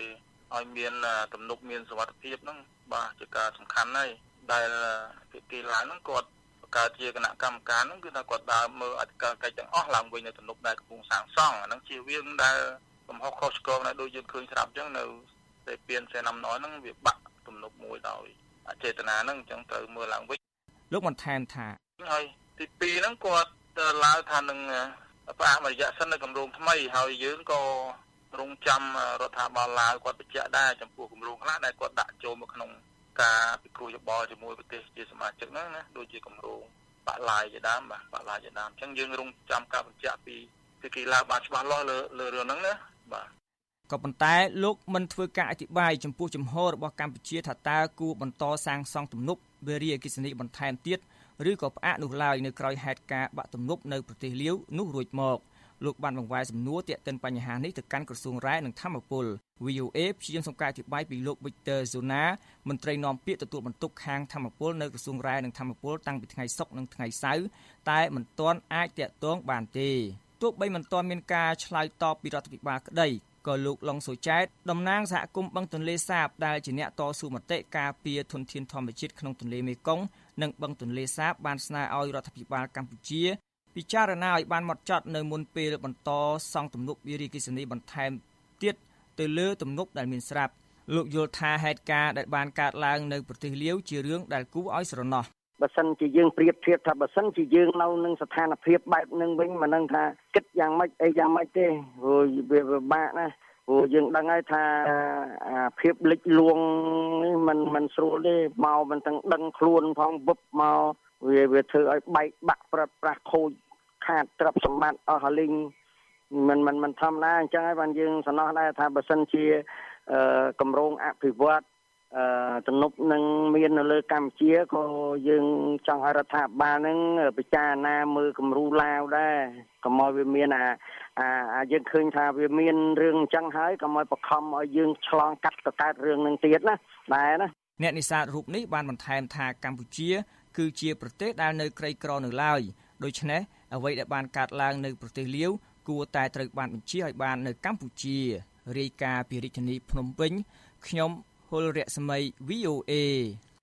ឲ្យមានទំនុកមានសុវត្ថិភាពហ្នឹងបាទជាការសំខាន់ហើយដែលភាគីឡើងហ្នឹងគាត់បង្កើតជាគណៈកម្មការហ្នឹងគឺថាគាត់ដើរមើលអធិការកិច្ចទាំងអស់ឡើងវិញនៅទំនុកដែលកំពុងសាងសង់អាហ្នឹងជាវាងដែលកំហុសខុសឆ្គងដែលដូចយើងឃើញស្រាប់អញ្ចឹងនៅតែពៀនសេណាំណយហ្នឹងវាបាក់ទំនុកមួយដោយអចេតនាហ្នឹងអញ្ចឹងត្រូវមើលឡើងវិញលោកបន្ថែមថាហើយទីពីរហ្នឹងគាត់ឡើងថានឹងផ្អាករយៈសិននៅគម្រោងថ្មីហើយយើងក៏រងចាំរដ្ឋាភិបាលឡាវគាត់បញ្ជាក់ដែរចំពោះគម្រោងខ្លះដែលគាត់ដាក់ចូលមកក្នុងការពិគ្រោះយោបល់ជាមួយប្រទេសជាសមាជិកហ្នឹងណាដូចជាគម្រោងបាក់ឡាយជាដើមបាទបាក់ឡាយជាដើមអញ្ចឹងយើងរងចាំការបញ្ជាក់ពីភាគីឡាវបានច្បាស់លាស់លើលើរឿងហ្នឹងណាបាទក៏ប៉ុន្តែលោកមិនធ្វើការអធិប្បាយចំពោះចំហរបស់កម្ពុជាថាតើគួរបន្តសាងសង់ទំនប់វារីអគ្គិសនីបន្ថែមទៀតឬក៏ផ្អាកនោះឡើយនៅក្រៅហេតុការណ៍បាក់ទំនប់នៅប្រទេសលាវនោះរួចមកលោកបានបង្វែរសំណួរទាក់ទិនបញ្ហានេះទៅកាន់ក្រសួងរ៉ែនិងធម្មពល វី អូ អេ ព្យាយាមសុំការអធិប្បាយពីលោក Victor Zona មន្ត្រីនាំពាក្យទទួលបន្ទុកខាងធម្មពលនៅក្រសួងរ៉ែនិងធម្មពលតាំងពីថ្ងៃសុក្រនិងថ្ងៃសៅរ៍តែមិនទាន់អាចតាក់ទងបានទេទោះបីមិនទាន់មានការឆ្លើយតបពីរដ្ឋាភិបាលក្តីក៏លោកឡុងសូចែតតំណាងសហគមន៍បឹងទន្លេសាបដែលជាអ្នកតស៊ូមតិការពារធនធានធម្មជាតិក្នុងទន្លេមេគង្គនិងបឹងទន្លេសាបបានស្នើឲ្យរដ្ឋាភិបាលកម្ពុជាពិចារណាឲ្យបានហ្មត់ចត់នៅមុនពេលបន្តសង់ទំនប់វារីអគ្គិសនីបន្ថែមទៀតទៅលើទំនប់ដែលមានស្រាប់លោកយល់ថាហេតុការណ៍ដែលបានកើតឡើងនៅប្រទេសលាវជារឿងដែលគួរឲ្យស្រណោះបើសិនជាយើងប្រៀបធៀបថាបើសិនជាយើងនៅនឹងស្ថានភាពបែបនឹងវិញមិននឹងថាគិតយ៉ាងម៉េចអីយ៉ាងម៉េចទេព្រោះវាពិបាកណាព្រោះយើងដឹងហើយថាភាពលិចលួងនេះมันมันស្រួលទេមកមិនទាំងដឹងខ្លួនផងវឹបមកវាវាធ្វើឲ្យបែកបាក់ប្រត់ប្រាស់ខូចខាតទ្រព្យសម្បត្តិអស់ហលីងមិនមិនមិនធម្មតាអញ្ចឹងហើយបានយើងសំណោះដែរថាបើសិនជាគម្រោងអភិវឌ្ឍអឺទំនប់នឹងមាននៅលើកម្ពុជាក៏យើងចង់ឲ្យរដ្ឋាភិបាលនឹងពិចារណាមើលគំរូឡាវដែរកុំឲ្យវាមានអាអាយើងឃើញថាវាមានរឿងអញ្ចឹងហើយកុំឲ្យបង្ខំឲ្យយើងឆ្លងកាត់ទៅកើតរឿងនឹងទៀតណាដែរណាអ្នកនេសាទរូបនេះបានបន្ថែមថាកម្ពុជាគឺជាប្រទេសដែលនៅក្រីក្រនៅឡើយដូច្នេះអ្វីដែលបានកើតឡើងនៅប្រទេសលាវគួរតែត្រូវបានបញ្ជាឲ្យបាននៅកម្ពុជារាយការណ៍ពីរាជធានីភ្នំពេញខ្ញុំហុលរស្មី វី អូ អេ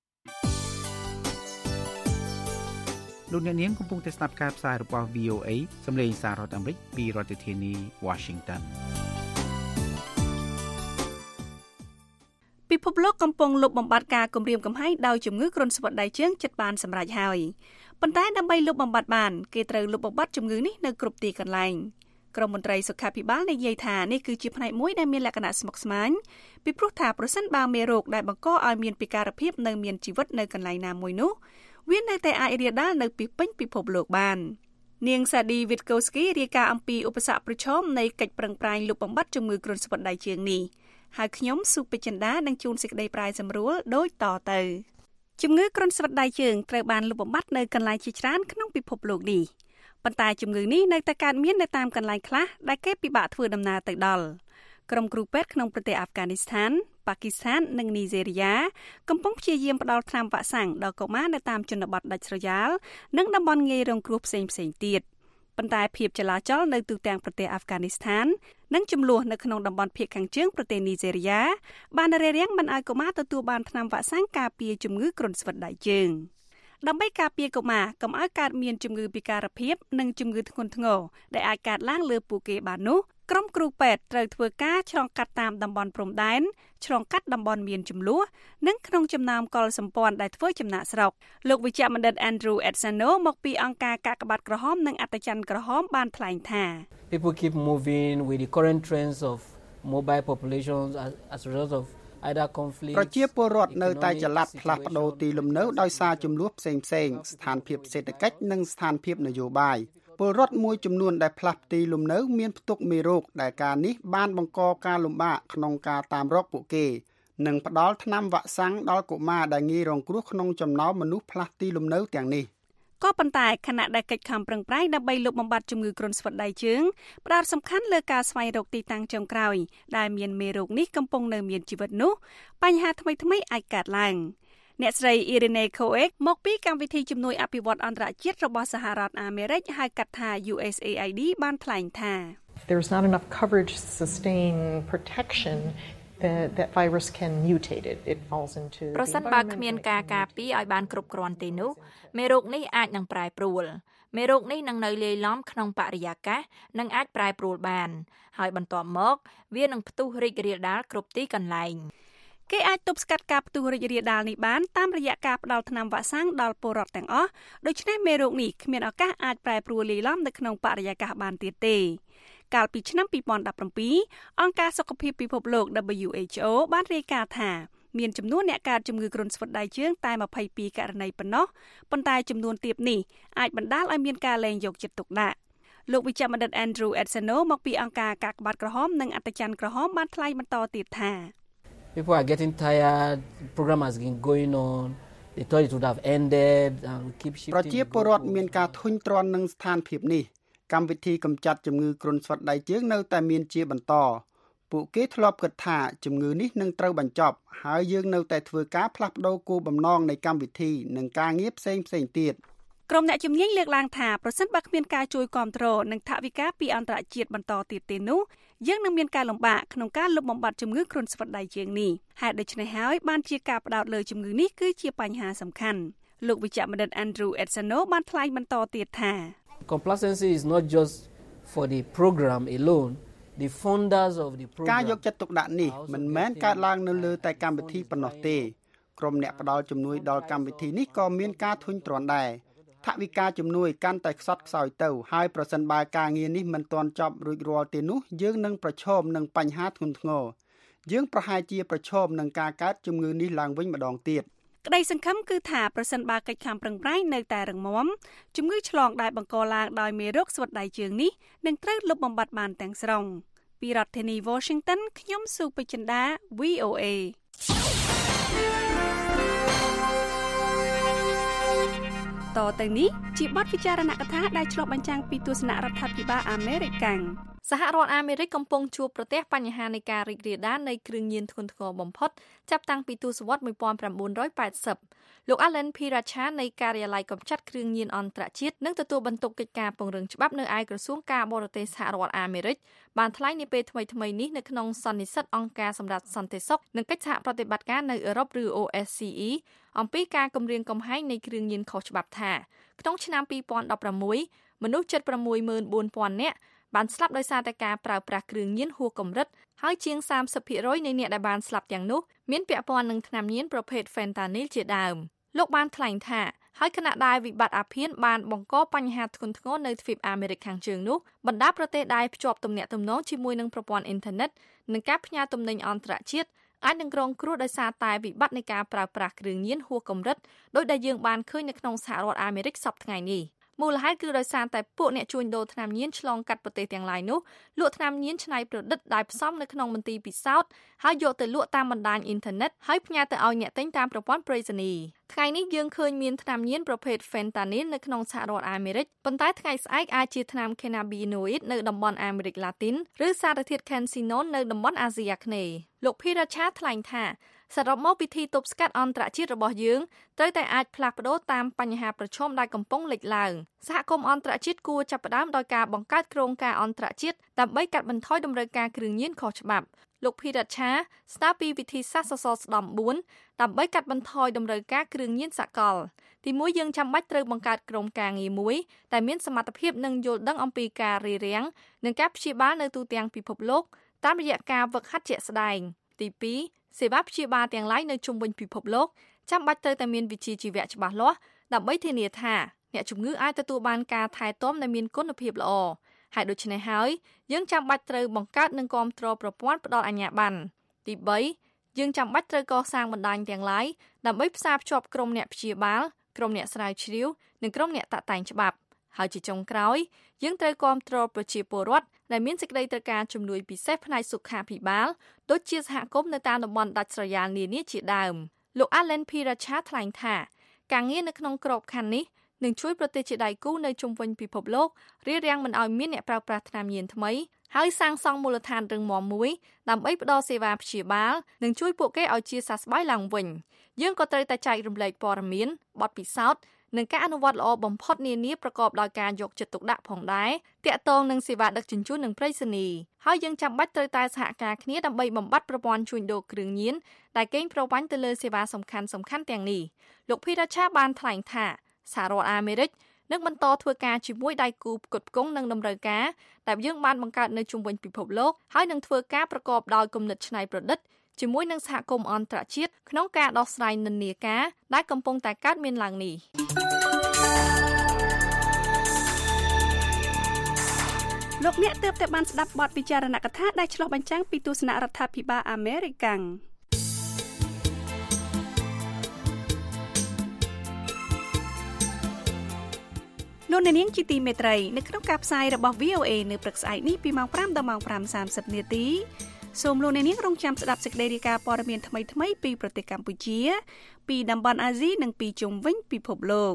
លោកអ្នកនាងកំពុងតែស្ដាប់ការផ្សាយរបស់ វី អូ អេ សម្លេងសាររដ្ឋអាមេរិកពីរដ្ឋធានី Washington ពិភពលោកកំពុងលុបបំបាត់ការគំរាមកំហែងដោយជំងឺគ្រុនស្វិតដៃជើងជិតបានសម្រេចហើយប៉ុន្តែដើម្បីលុបបំបាត់បានគេត្រូវលុបបំបាត់ជំងឺនេះនៅគ្រប់ទីកន្លែងក្រមមន្ត្រីសុខាភិបាលនិយាយថានេះគឺជាផ្នែកមួយដែលមានលក្ខណៈស្មុគស្មាញពីព្រោះថាប្រសិនបើមេរោគដែលបង្កឲ្យមានពិការភាពនៅមានជីវិតនៅកន្លែងណាមួយនោះវានៅតែអាចរាលដាលនៅពីពេញពិភពលោកបាននាងសាឌីវីតកូស្គីរាយការណ៍អំពីឧបសគ្គប្រឈមនៃកិច្ចប្រឹងប្រែងលុបបំបាត់ជំងឺគ្រុនស្វិតដៃជើងនេះហើយខ្ញុំសុពេជ្ជន្តានឹងជួនសេចក្តីប្រាយសម្រួលដូចតទៅជំងឺគ្រុនស្វិតដៃជើងត្រូវបានលុបបំបាត់នៅកន្លែងជាច្រើនក្នុងពិភពលោកនេះប៉ុន្តែជំងឺនេះនៅតែកើតមាននៅតាមកន្លែងខ្លះដែលគេពិបាកធ្វើដំណើរទៅដល់ក្រុមគ្រូពេទ្យក្នុងប្រទេសអាហ្វហ្គានីស្ថានប៉ាគីស្ថាននិងនីហ្សេរីយ៉ាកំពុងព្យាយាមផ្តល់ថ្នាំវ៉ាក់សាំងដល់កុមារនៅតាមជនបទដាច់ស្រយាលនិងតំបន់ងាយរងគ្រោះផ្សេងៗទៀតប៉ុន្តែភាពចលាចលនៅទូទាំងប្រទេសអាហ្វហ្គានីស្ថាននិងចំនួននៅក្នុងតំបន់ភាគខាងជើងប្រទេសនីហ្សេរីយ៉ាបានរារាំងមិនឲ្យកុមារទទួលបានថ្នាំវ៉ាក់សាំងការពារជំងឺគ្រុនស្វិតដៃជើងដើម្បីការពារកុមារកុំឲ្យកើតមានជំងឺពិការភាពនិងជំងឺធ្ងន់ធ្ងរដែលអាចកើតឡើងលើពួកគេបាននោះក្រុមគ្រូពេទ្យត្រូវធ្វើការឆ្លងកាត់តាមតំបន់ព្រំដែនឆ្លងកាត់តំបន់មានចំនួននិងក្នុងចំណោមកុលសម្ព័ន្ធដែលធ្វើចំណាកស្រុកលោកវិជ្ជបណ្ឌិត Andrew Edsano មកពីអង្គការកាកបាទក្រហមនិងអត្តច័ន្ទក្រហមបានថ្លែងថា People keep moving with the current trends of mobile populations as, as a result of ប្រជាពលរដ្ឋនៅតែចល័តផ្លាស់ប្ដូរទីលំនៅដោយសារចំនួនផ្សេងៗស្ថានភាពសេដ្ឋកិច្ចនិងស្ថានភាពនយោបាយពលរដ្ឋមួយចំនួនដែលផ្លាស់ទីលំនៅមានផ្ទុកមេរោគដែលការនេះបានបង្កការលំបាកក្នុងការតាមរកពួកគេនិងផ្ដល់ថ្នាំវ៉ាក់សាំងដល់កុមារដែលងាយរងគ្រោះក្នុងចំណោមមនុស្សផ្លាស់ទីលំនៅទាំងនេះក៏ប៉ុន្តែខណៈដែលកិច្ចខំប្រឹងប្រែងដើម្បីលុបបំបាត់ជំងឺគ្រុនស្វិតដៃជើងផ្ដោតសំខាន់លើការស្វែងរកទីតាំងចុងក្រោយដែលមានមេរោគនេះកំពុងនៅមានជីវិតនោះបញ្ហាថ្មីៗអាចកើតឡើងអ្នកស្រី Irene Coek មកពីកម្មវិធីជំនួយអភិវឌ្ឍអន្តរជាតិរបស់សហរដ្ឋអាមេរិកហៅកាត់ថា U S A I D បានថ្លែងថា There's not enough coverage to sustain protection the that virus can mutate it it falls into ប្រសិនបើគ្មានការការពារឲ្យបានគ្រប់គ្រាន់ទេនោះមេរោគនេះអាចនឹងប្រែប្រួលមេរោគនេះនឹងនៅលាយឡំក្នុងបរិយាកាសនិងអាចប្រែប្រួលបានហើយបន្ទាប់មកវានឹងផ្ទុះរីករាលដាលគ្រប់ទីកន្លែងគេអាចទប់ស្កាត់ការផ្ទុះរីករាលដាលនេះបានតាមរយៈការផ្តល់ថ្នាំវ៉ាក់សាំងដល់ពលរដ្ឋទាំងអស់ដូច្នេះមេរោគនេះគ្មានឱកាសអាចប្រែប្រួលលាយឡំនៅក្នុងបរិយាកាសបានទៀតទេកាលពីឆ្នាំពីរពាន់ដប់ប្រាំពីរអង្គការសុខភាពពិភពលោក W H O បានរាយការណ៍ថាមានចំនួនអ្នកកើតជំងឺគ្រុនស្វិតដៃជើងតែម្ភៃពីរករណីប៉ុណ្ណោះប៉ុន្តែចំនួនទាបនេះអាចបណ្ដាលឲ្យមានការលែងយកចិត្តទុកដាក់លោកវិជ្ជបណ្ឌិត Andrew Edsono មកពីអង្គការកាកបាទក្រហមនិងអត្តច័ន្ទក្រហមបានថ្លែងបន្តទៀតថា People are getting tired the program has been going on they thought it would have ended and we keep shifting ប្រជាពលរដ្ឋមានការធុញទ្រាន់នឹងស្ថានភាពនេះកម្មវិធីកម្ចាត់ជំងឺគ្រុនស្វិតដៃជើងនៅតែមានជាបន្តពួកគេធ្លាប់គិតថាជំងឺនេះនឹងត្រូវបញ្ចប់ហើយយើងនៅតែធ្វើការផ្លាស់ប្ដូរគោលបំណងនៃកម្មវិធីនិងការងារផ្សេងផ្សេងទៀតក្រុមអ្នកជំនាញលើកឡើងថាប្រសិនបើគ្មានការជួយគាំទ្រនិងថវិកាពីអន្តរជាតិបន្តទៀតទេនោះយើងនឹងមានការលំបាកក្នុងការលុបបំបាត់ជំងឺគ្រុនស្វិតដៃជើងនេះហេតុដូច្នេះហើយបានជាការផ្ដោតលើជំងឺនេះគឺជាបញ្ហាសំខាន់លោកវិជ្ជបណ្ឌិត Andrew Edsono បានថ្លែងបន្តទៀតថា Complacency is not just for the program alone the funders of the program ការយកចិត្តទុកដាក់នេះមិនមែនកើតឡើងនៅលើតែកម្មវិធីប៉ុណ្ណោះទេក្រុមអ្នកផ្ដល់ជំនួយដល់កម្មវិធីនេះក៏មានការធុញទ្រាន់ដែរថវិកាជំនួយកាន់តែខ្សត់ខ្សោយទៅហើយប្រសិនបើការងារនេះមិនទាន់ចប់រួចរាល់ទេនោះយើងនឹងប្រឈមនឹងបញ្ហាធ្ងន់ធ្ងរយើងប្រហែលជាប្រឈមនឹងការកើតជំងឺនេះឡើងវិញម្ដងទៀតក្តីសង្ឃឹមគឺថាប្រសិនបើកិច្ចខំប្រឹងប្រែងនៅតែរឹងមាំជំងឺឆ្លងដែលបង្កឡើងដោយមេរោគស្វិតដៃជើងនេះនឹងត្រូវលុបបំបាត់បានទាំងស្រុងពីរដ្ឋធានី Washington ខ្ញុំសុពេជ្ជន្តា V O A តទៅនេះជាបទពិចារណកថាដែលឆ្លុះបញ្ចាំងពីទស្សនៈរដ្ឋាភិបាលអាមេរិកកាំងសហរដ្ឋអាមេរិកកំពុងជួបប្រទះបញ្ហានៃការរីករាលដាលនៃគ្រឿងញៀនធ្ងន់ធ្ងរបំផុតចាប់តាំងពីទសវត្សរ៍nineteen eightyលោក Alan P. Racha នៃការិយាល័យកម្ចាត់គ្រឿងញៀនអន្តរជាតិនឹងទទួលបន្ទុកកិច្ចការពង្រឹងច្បាប់នៅឯក្រសួងការបរទេសសហរដ្ឋអាមេរិកបានថ្លែងនាពេលថ្មីៗនេះនៅក្នុងសន្និសីទអង្គការសម្រាប់សន្តិសុខនិងកិច្ចសហប្រតិបត្តិការនៅអឺរ៉ុបឬ O S C E អំពីការគំរាមកំហែងនៃគ្រឿងញៀនខុសច្បាប់ថាក្នុងឆ្នាំtwo thousand sixteenមនុស្ស seventy-six thousand four hundred នាក់បានស្លាប់ដោយសារតែការប្រើប្រាស់គ្រឿងញៀនហួសកម្រិតហើយជាងthirty percentនៃអ្នកដែលបានស្លាប់ទាំងនោះមានពាក់ព័ន្ធនឹងថ្នាំញៀនប្រភេទ Fentanyl ជាដើមលោកបានថ្លែងថាហើយគណៈដែលវិបត្តិអាភៀនបានបង្កបញ្ហាធ្ងន់ធ្ងរនៅទ្វីបអាមេរិកខាងជើងនោះបណ្ដាប្រទេសដែលភ្ជាប់ទំនាក់ទំនងជាមួយនឹងប្រព័ន្ធអ៊ីនធឺណិតនិងការផ្ញើទំនិញអន្តរជាតិអាចនឹងរងគ្រោះដោយសារតែវិបត្តិនៃការប្រើប្រាស់គ្រឿងញៀនហួសកម្រិតដោយដែលយើងបានឃើញនៅក្នុងសហរដ្ឋអាមេរិកសប្តាហ៍ថ្ងៃនេះមូលហេតុគឺដោយសារតែពួកអ្នកជួញដូរថ្នាំញៀនឆ្លងកាត់ប្រទេសទាំងឡាយនោះលក់ថ្នាំញៀនច្នៃប្រឌិតដែលផ្សំនៅក្នុងមន្ទីរពិសោធន៍ហើយយកទៅលក់តាមបណ្ដាញអ៊ីនធឺណិតហើយផ្ញើទៅឲ្យអ្នកទិញតាមប្រព័ន្ធប្រៃសណីយ៍ថ្ងៃនេះយើងឃើញមានថ្នាំញៀនប្រភេទ Fentanyl នៅក្នុងសហរដ្ឋអាមេរិកប៉ុន្តែថ្ងៃស្អែកអាចជាថ្នាំ Cannabinoid នៅតំបន់អាមេរិកឡាទីនឬសារធាតុ Cancinone នៅតំបន់អាស៊ីអាគ្នេយ៍លោក P. Racha ថ្លែងថាសរុបមកពិធីទប់ស្កាត់អន្តរជាតិរបស់យើងត្រូវតែអាចផ្លាស់ប្ដូរតាមបញ្ហាប្រឈមដែលកំពុងលេចឡើងសហគមន៍អន្តរជាតិគួរចាប់ផ្ដើមដោយការបង្កើតគ្រោងការអន្តរជាតិដើម្បីកាត់បន្ថយតម្រូវការគ្រឿងញៀនខុសច្បាប់លោក P. Racha ស្នើពីវិធីសាស្ត្រសសរស្តម្ភfourដើម្បីកាត់បន្ថយតម្រូវការគ្រឿងញៀនសកលទីមួយយើងចាំបាច់ត្រូវបង្កើតក្រុមការងារមួយដែលមានសមត្ថភាពនិងយល់ដឹងអំពីការរារាំងនិងការព្យាបាលនៅទូទាំងពិភពលោកតាមរយៈការហ្វឹកហាត់ជាក់ស្ដែងទីtwoសេវាព្យាបាលទាំងឡាយនៅជុំវិញពិភពលោកចាំបាច់ត្រូវតែមានវិជ្ជាជីវៈច្បាស់លាស់ដើម្បីធានាថាអ្នកជំងឺអាចទទួលបានការថែទាំដែលមានគុណភាពល្អហើយដូច្នេះហើយយើងចាំបាច់ត្រូវបង្កើតនិងគាំទ្រប្រព័ន្ធផ្ដល់អាជ្ញាប័ណ្ណទីthreeយើងចាំបាច់ត្រូវកសាងបណ្ដាញទាំងឡាយដើម្បីផ្សារភ្ជាប់ក្រុមអ្នកព្យាបាលក្រុមអ្នកស្រាវជ្រាវនិងក្រុមអ្នកតាក់តែងច្បាប់ហើយជាចុងក្រោយយើងត្រូវគាំទ្រប្រជាពលរដ្ឋដែលមានសេចក្តីត្រូវការជំនួយពិសេសផ្នែកសុខាភិបាលដូចជាសហគមន៍នៅតាមតំបន់ដាច់ស្រយាលនានាជាដើមលោក Alan P. Racha ថ្លែងថាការងារនៅក្នុងក្របខ័ណ្ឌនេះនឹងជួយប្រទេសជាដៃគូនៅជុំវិញពិភពលោករារាំងមិនឲ្យមានអ្នកប្រើប្រាស់ថ្នាំញៀនថ្មីហើយសាងសង់មូលដ្ឋានរឹងមាំមួយដើម្បីផ្ដល់សេវាព្យាបាលនិងជួយពួកគេឲ្យជាសះស្បើយឡើងវិញយើងក៏ត្រូវតែចែករំលែកព័ត៌មានបទពិសោធន៍និងការអនុវត្តល្អបំផុតនានាប្រកបដោយការយកចិត្តទុកដាក់ផងដែរទាក់ទងនឹងសេវាដឹកជញ្ជូននិងប្រៃសណីយ៍ហើយយើងចាំបាច់ត្រូវតែសហការគ្នាដើម្បីបំបត្តិប្រព័ន្ធជួញដូរគ្រឿងញៀនដែលកេងប្រវ័ញ្ចទៅលើសេវាសំខាន់ៗទាំងនេះលោកភីរ៉ាឆាបានថ្លែងថាសហរដ្ឋអាមេរិកនឹងបន្តធ្វើការជាមួយដៃគូផ្គត់ផ្គង់និងតម្រូវការដែលយើងបានបង្កើតនៅជុំវិញពិភពលោកហើយនឹងធ្វើការប្រកបដោយគំនិតច្នៃប្រឌិតជាមួយនឹងសហគមន៍អន្តរជាតិក្នុងការដោះស្រាយនិន្នាការដែលកំពុងតែកើតមានឡើងនេះលោកអ្នកទើបតែបានស្ដាប់បទពិចារណកថាដែលឆ្លុះបញ្ចាំងពីទស្សនៈរដ្ឋាភិបាលអាមេរិកលោកនាងជាទីមេត្រីនៅក្នុងការផ្សាយរបស់ វី អូ អេ នៅព្រឹកស្អែកនេះពីម៉ោងប្រាំដល់ម៉ោងប្រាំសាមសិបនាទីសូមលោកនាងរងចាំស្ដាប់សេចក្តីរាយការណ៍ព័ត៌មានថ្មីៗពីប្រទេសកម្ពុជាពីតំបន់អាស៊ីនិងពីជុំវិញពិភពលោក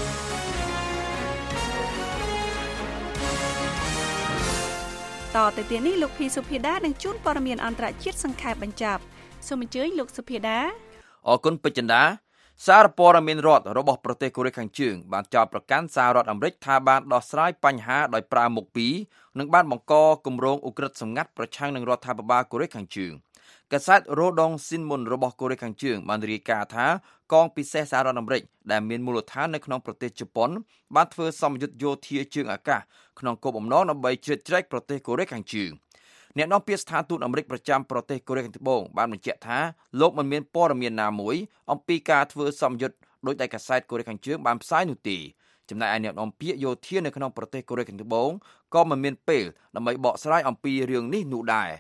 តទៅទៀតនេះលោកភីសុភាដានឹងជួនព័ត៌មានអន្តរជាតិសង្ខេបបញ្ចប់សូមអញ្ជើញលោកសុភាដាអរគុណពេជ្រចិន្តាសារព័ត៌មានរដ្ឋរបស់ប្រទេសកូរ៉េខាងជើងបានចោទប្រកាន់សហរដ្ឋអាមេរិកថាបានដោះស្រាយបញ្ហាដោយប្រើមុខពីរនិងបានបង្កគម្រោងឧក្រិដ្ឋសម្ងាត់ប្រឆាំងនឹងរដ្ឋាភិបាលកូរ៉េខាងជើងកាសែត Rodong Sinmun របស់កូរ៉េខាងជើងបានរាយការណ៍ថាកងពិសេសសហរដ្ឋអាមេរិកដែលមានមូលដ្ឋាននៅក្នុងប្រទេសជប៉ុនបានធ្វើសម្ពយុទ្ធយោធាជើងអាកាសក្នុងគោលបំណងដើម្បីជ្រៀតជ្រែកប្រទេសកូរ៉េខាងជើងអ្នកនាំពាក្យស្ថានទូតអាមេរិកប្រចាំប្រទេសកូរ៉េខាងត្បូងបានបញ្ជាក់ថាលោកមិនមានព័ត៌មានណាមួយអំពីការធ្វើសម្ពយុទ្ធដោយតែកាសែតកូរ៉េខាងជើងបានផ្សាយនោះទេចំណែកឯអ្នកនាំពាក្យយោធានៅក្នុងប្រទេសកូរ៉េខាងត្បូងក៏មិនមានពេលដើម្បីបកស្រាយអំពីរឿងនេះនោះដែរ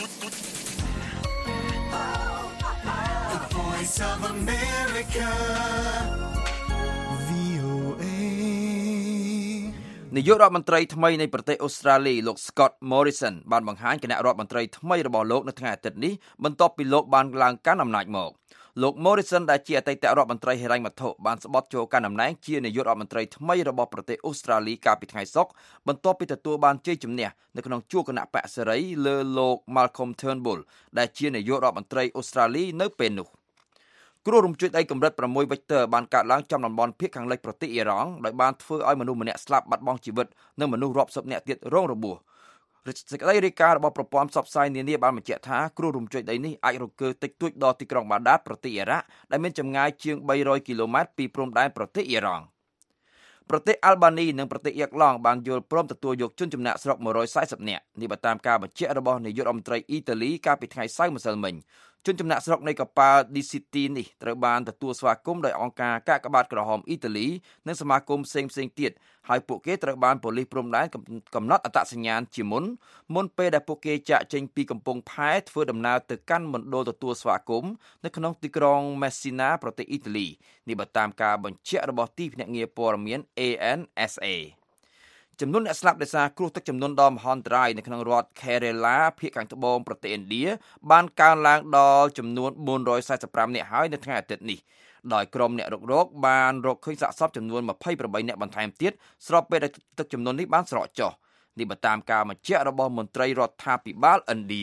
នាយករដ្ឋមន្ត្រីថ្មីនៃប្រទេសអូស្ត្រាលីលោក Scott Morrison បានបង្ហាញគណៈរដ្ឋមន្ត្រីថ្មីរបស់លោកនៅថ្ងៃអាទិត្យនេះបន្ទាប់ពីលោកបានឡើងកាន់អំណាចមកលោក Morrison ដែលជាអតីតរដ្ឋមន្ត្រីហិរញ្ញវត្ថុបានស្បត់ចូលកាន់តំណែងជានាយករដ្ឋមន្ត្រីថ្មីរបស់ប្រទេសអូស្ត្រាលីកាលពីថ្ងៃសុក្របន្ទាប់ពីទទួលបានជ័យជំនះនៅក្នុងជួរគណៈបក្សសេរីលើលោក Malcolm Turnbull ដែលជានាយករដ្ឋមន្ត្រីអូស្ត្រាលីនៅពេលនោះគ្រោះរំជួយដីកម្រិតប្រាំមួយ Richter បានកើតឡើងចំតំបន់ភាគខាងលិចប្រទេសអ៊ីរ៉ង់ដោយបានធ្វើឲ្យមនុស្សម្នាក់ស្លាប់បាត់បង់ជីវិតនិងមនុស្សរាប់សិបនាក់ទៀតរងរបួសសេចក្តីរាយការណ៍របស់ប្រព័ន្ធផ្សព្វផ្សាយនានាបានបញ្ជាក់ថាគ្រោះរំជួយដីនេះអាចរង្គើតិចតួចដល់ទីក្រុងបាដាតប្រទេសអ៊ីរ៉ាក់ដែលមានចម្ងាយជាងបីរយគីឡូម៉ែត្រពីព្រំដែនប្រទេសអ៊ីរ៉ង់ប្រទេសអាល់បានីនិងប្រទេសអ៊ីឡង់បានយល់ព្រមទទួលយកជនចំណាក់ស្រុកមួយរយសែសិបនាក់នេះបើតាមការបញ្ជាក់របស់នាយករដ្ឋមន្ត្រីអ៊ីតាលីកាលពីថ្ងៃសៅរ៍ម្សិលមិញជនចំណាក់ស្រុកនៃកប៉ាល់ ឌី ស៊ី ទី នេះត្រូវបានទទួលស្វាគមន៍ដោយអង្គការកាកបាទក្រហមអ៊ីតាលីនិងសមាគមផ្សេងៗទៀតហើយពួកគេត្រូវបានប៉ូលីសព្រំដែនកំណត់អត្តសញ្ញាណជាមុនមុនពេលដែលពួកគេចាកចេញពីកំពង់ផែធ្វើដំណើរទៅកាន់មណ្ឌលទទួលស្វាគមន៍នៅក្នុងទីក្រុង Messina ប្រទេសអ៊ីតាលីនេះបើតាមការបញ្ជាក់របស់ទីភ្នាក់ងារព័ត៌មាន A N S Aចំនួនអ្នកស្លាប់ដោយសារគ្រោះទឹកជំនន់ដ៏មហន្តរាយនៅក្នុងរដ្ឋ Kerala ភាគខាងត្បូងប្រទេសឥណ្ឌាបានកើនឡើងដល់ចំនួនបួនរយសែសិបប្រាំនាក់ហើយនៅថ្ងៃអាទិត្យនេះដោយក្រុមអ្នករុករកបានរកឃើញសាកសពចំនួនម្ភៃប្រាំបីនាក់បន្ថែមទៀតស្របពេលដែលទឹកជំនន់នេះបានស្រកចុះនេះបើតាមការបញ្ជាក់របស់មន្ត្រីរដ្ឋាភិបាលឥណ្ឌា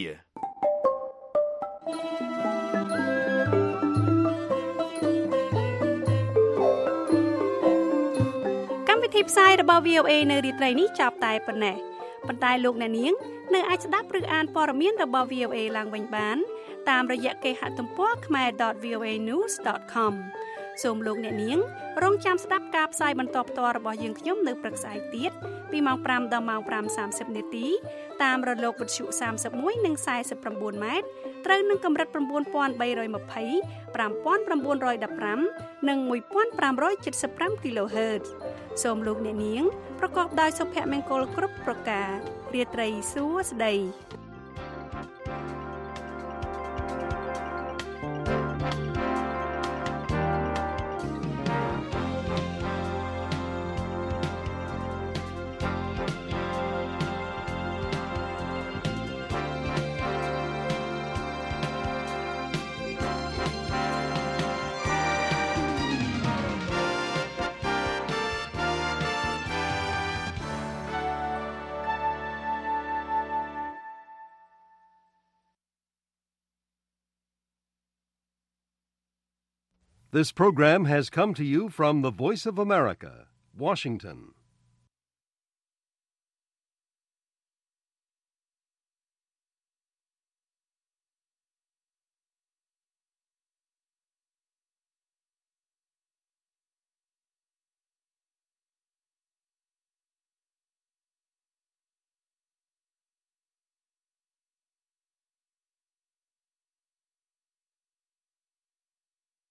ទីផ្សាយរបស់ វី អូ អេ នៅរាត្រីនេះចាប់តែប៉ុណ្ណេះប៉ុន្តែលោកអ្នកនាងនៅអាចស្ដាប់ឬអានព័ត៌មានរបស់ វី អូ អេ ឡើងវិញបានតាមរយៈគេហទំព័រ ខមែរ ដត វី អូ អេ news ដត ខម សូមលោកអ្នកនាងរងចាំស្ដាប់ការផ្សាយបន្តផ្ទាល់របស់យើងខ្ញុំនៅព្រឹកស្អែកទៀតពីម៉ោងប្រាំដល់ម៉ោងប្រាំសាមសិបនាទីតាមរលកវិទ្យុសាមសិបមួយនិងខ្សែសិបប្រាំបួនម៉ែត្រត្រូវនឹងកម្រិត៩ពាន់បីរយម្ភៃ ប្រាំពាន់ប្រាំបួនរយដប់ប្រាំនិងមួយពាន់ប្រាំរយседសិបប្រាំ kHz សូមលោកអ្នកនាងប្រកបដោយសុភមង្គលគ្រប់ប្រការរាត្រីសួស្តី This program has come to you from the Voice of America, Washington.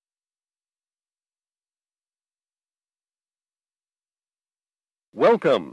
Welcome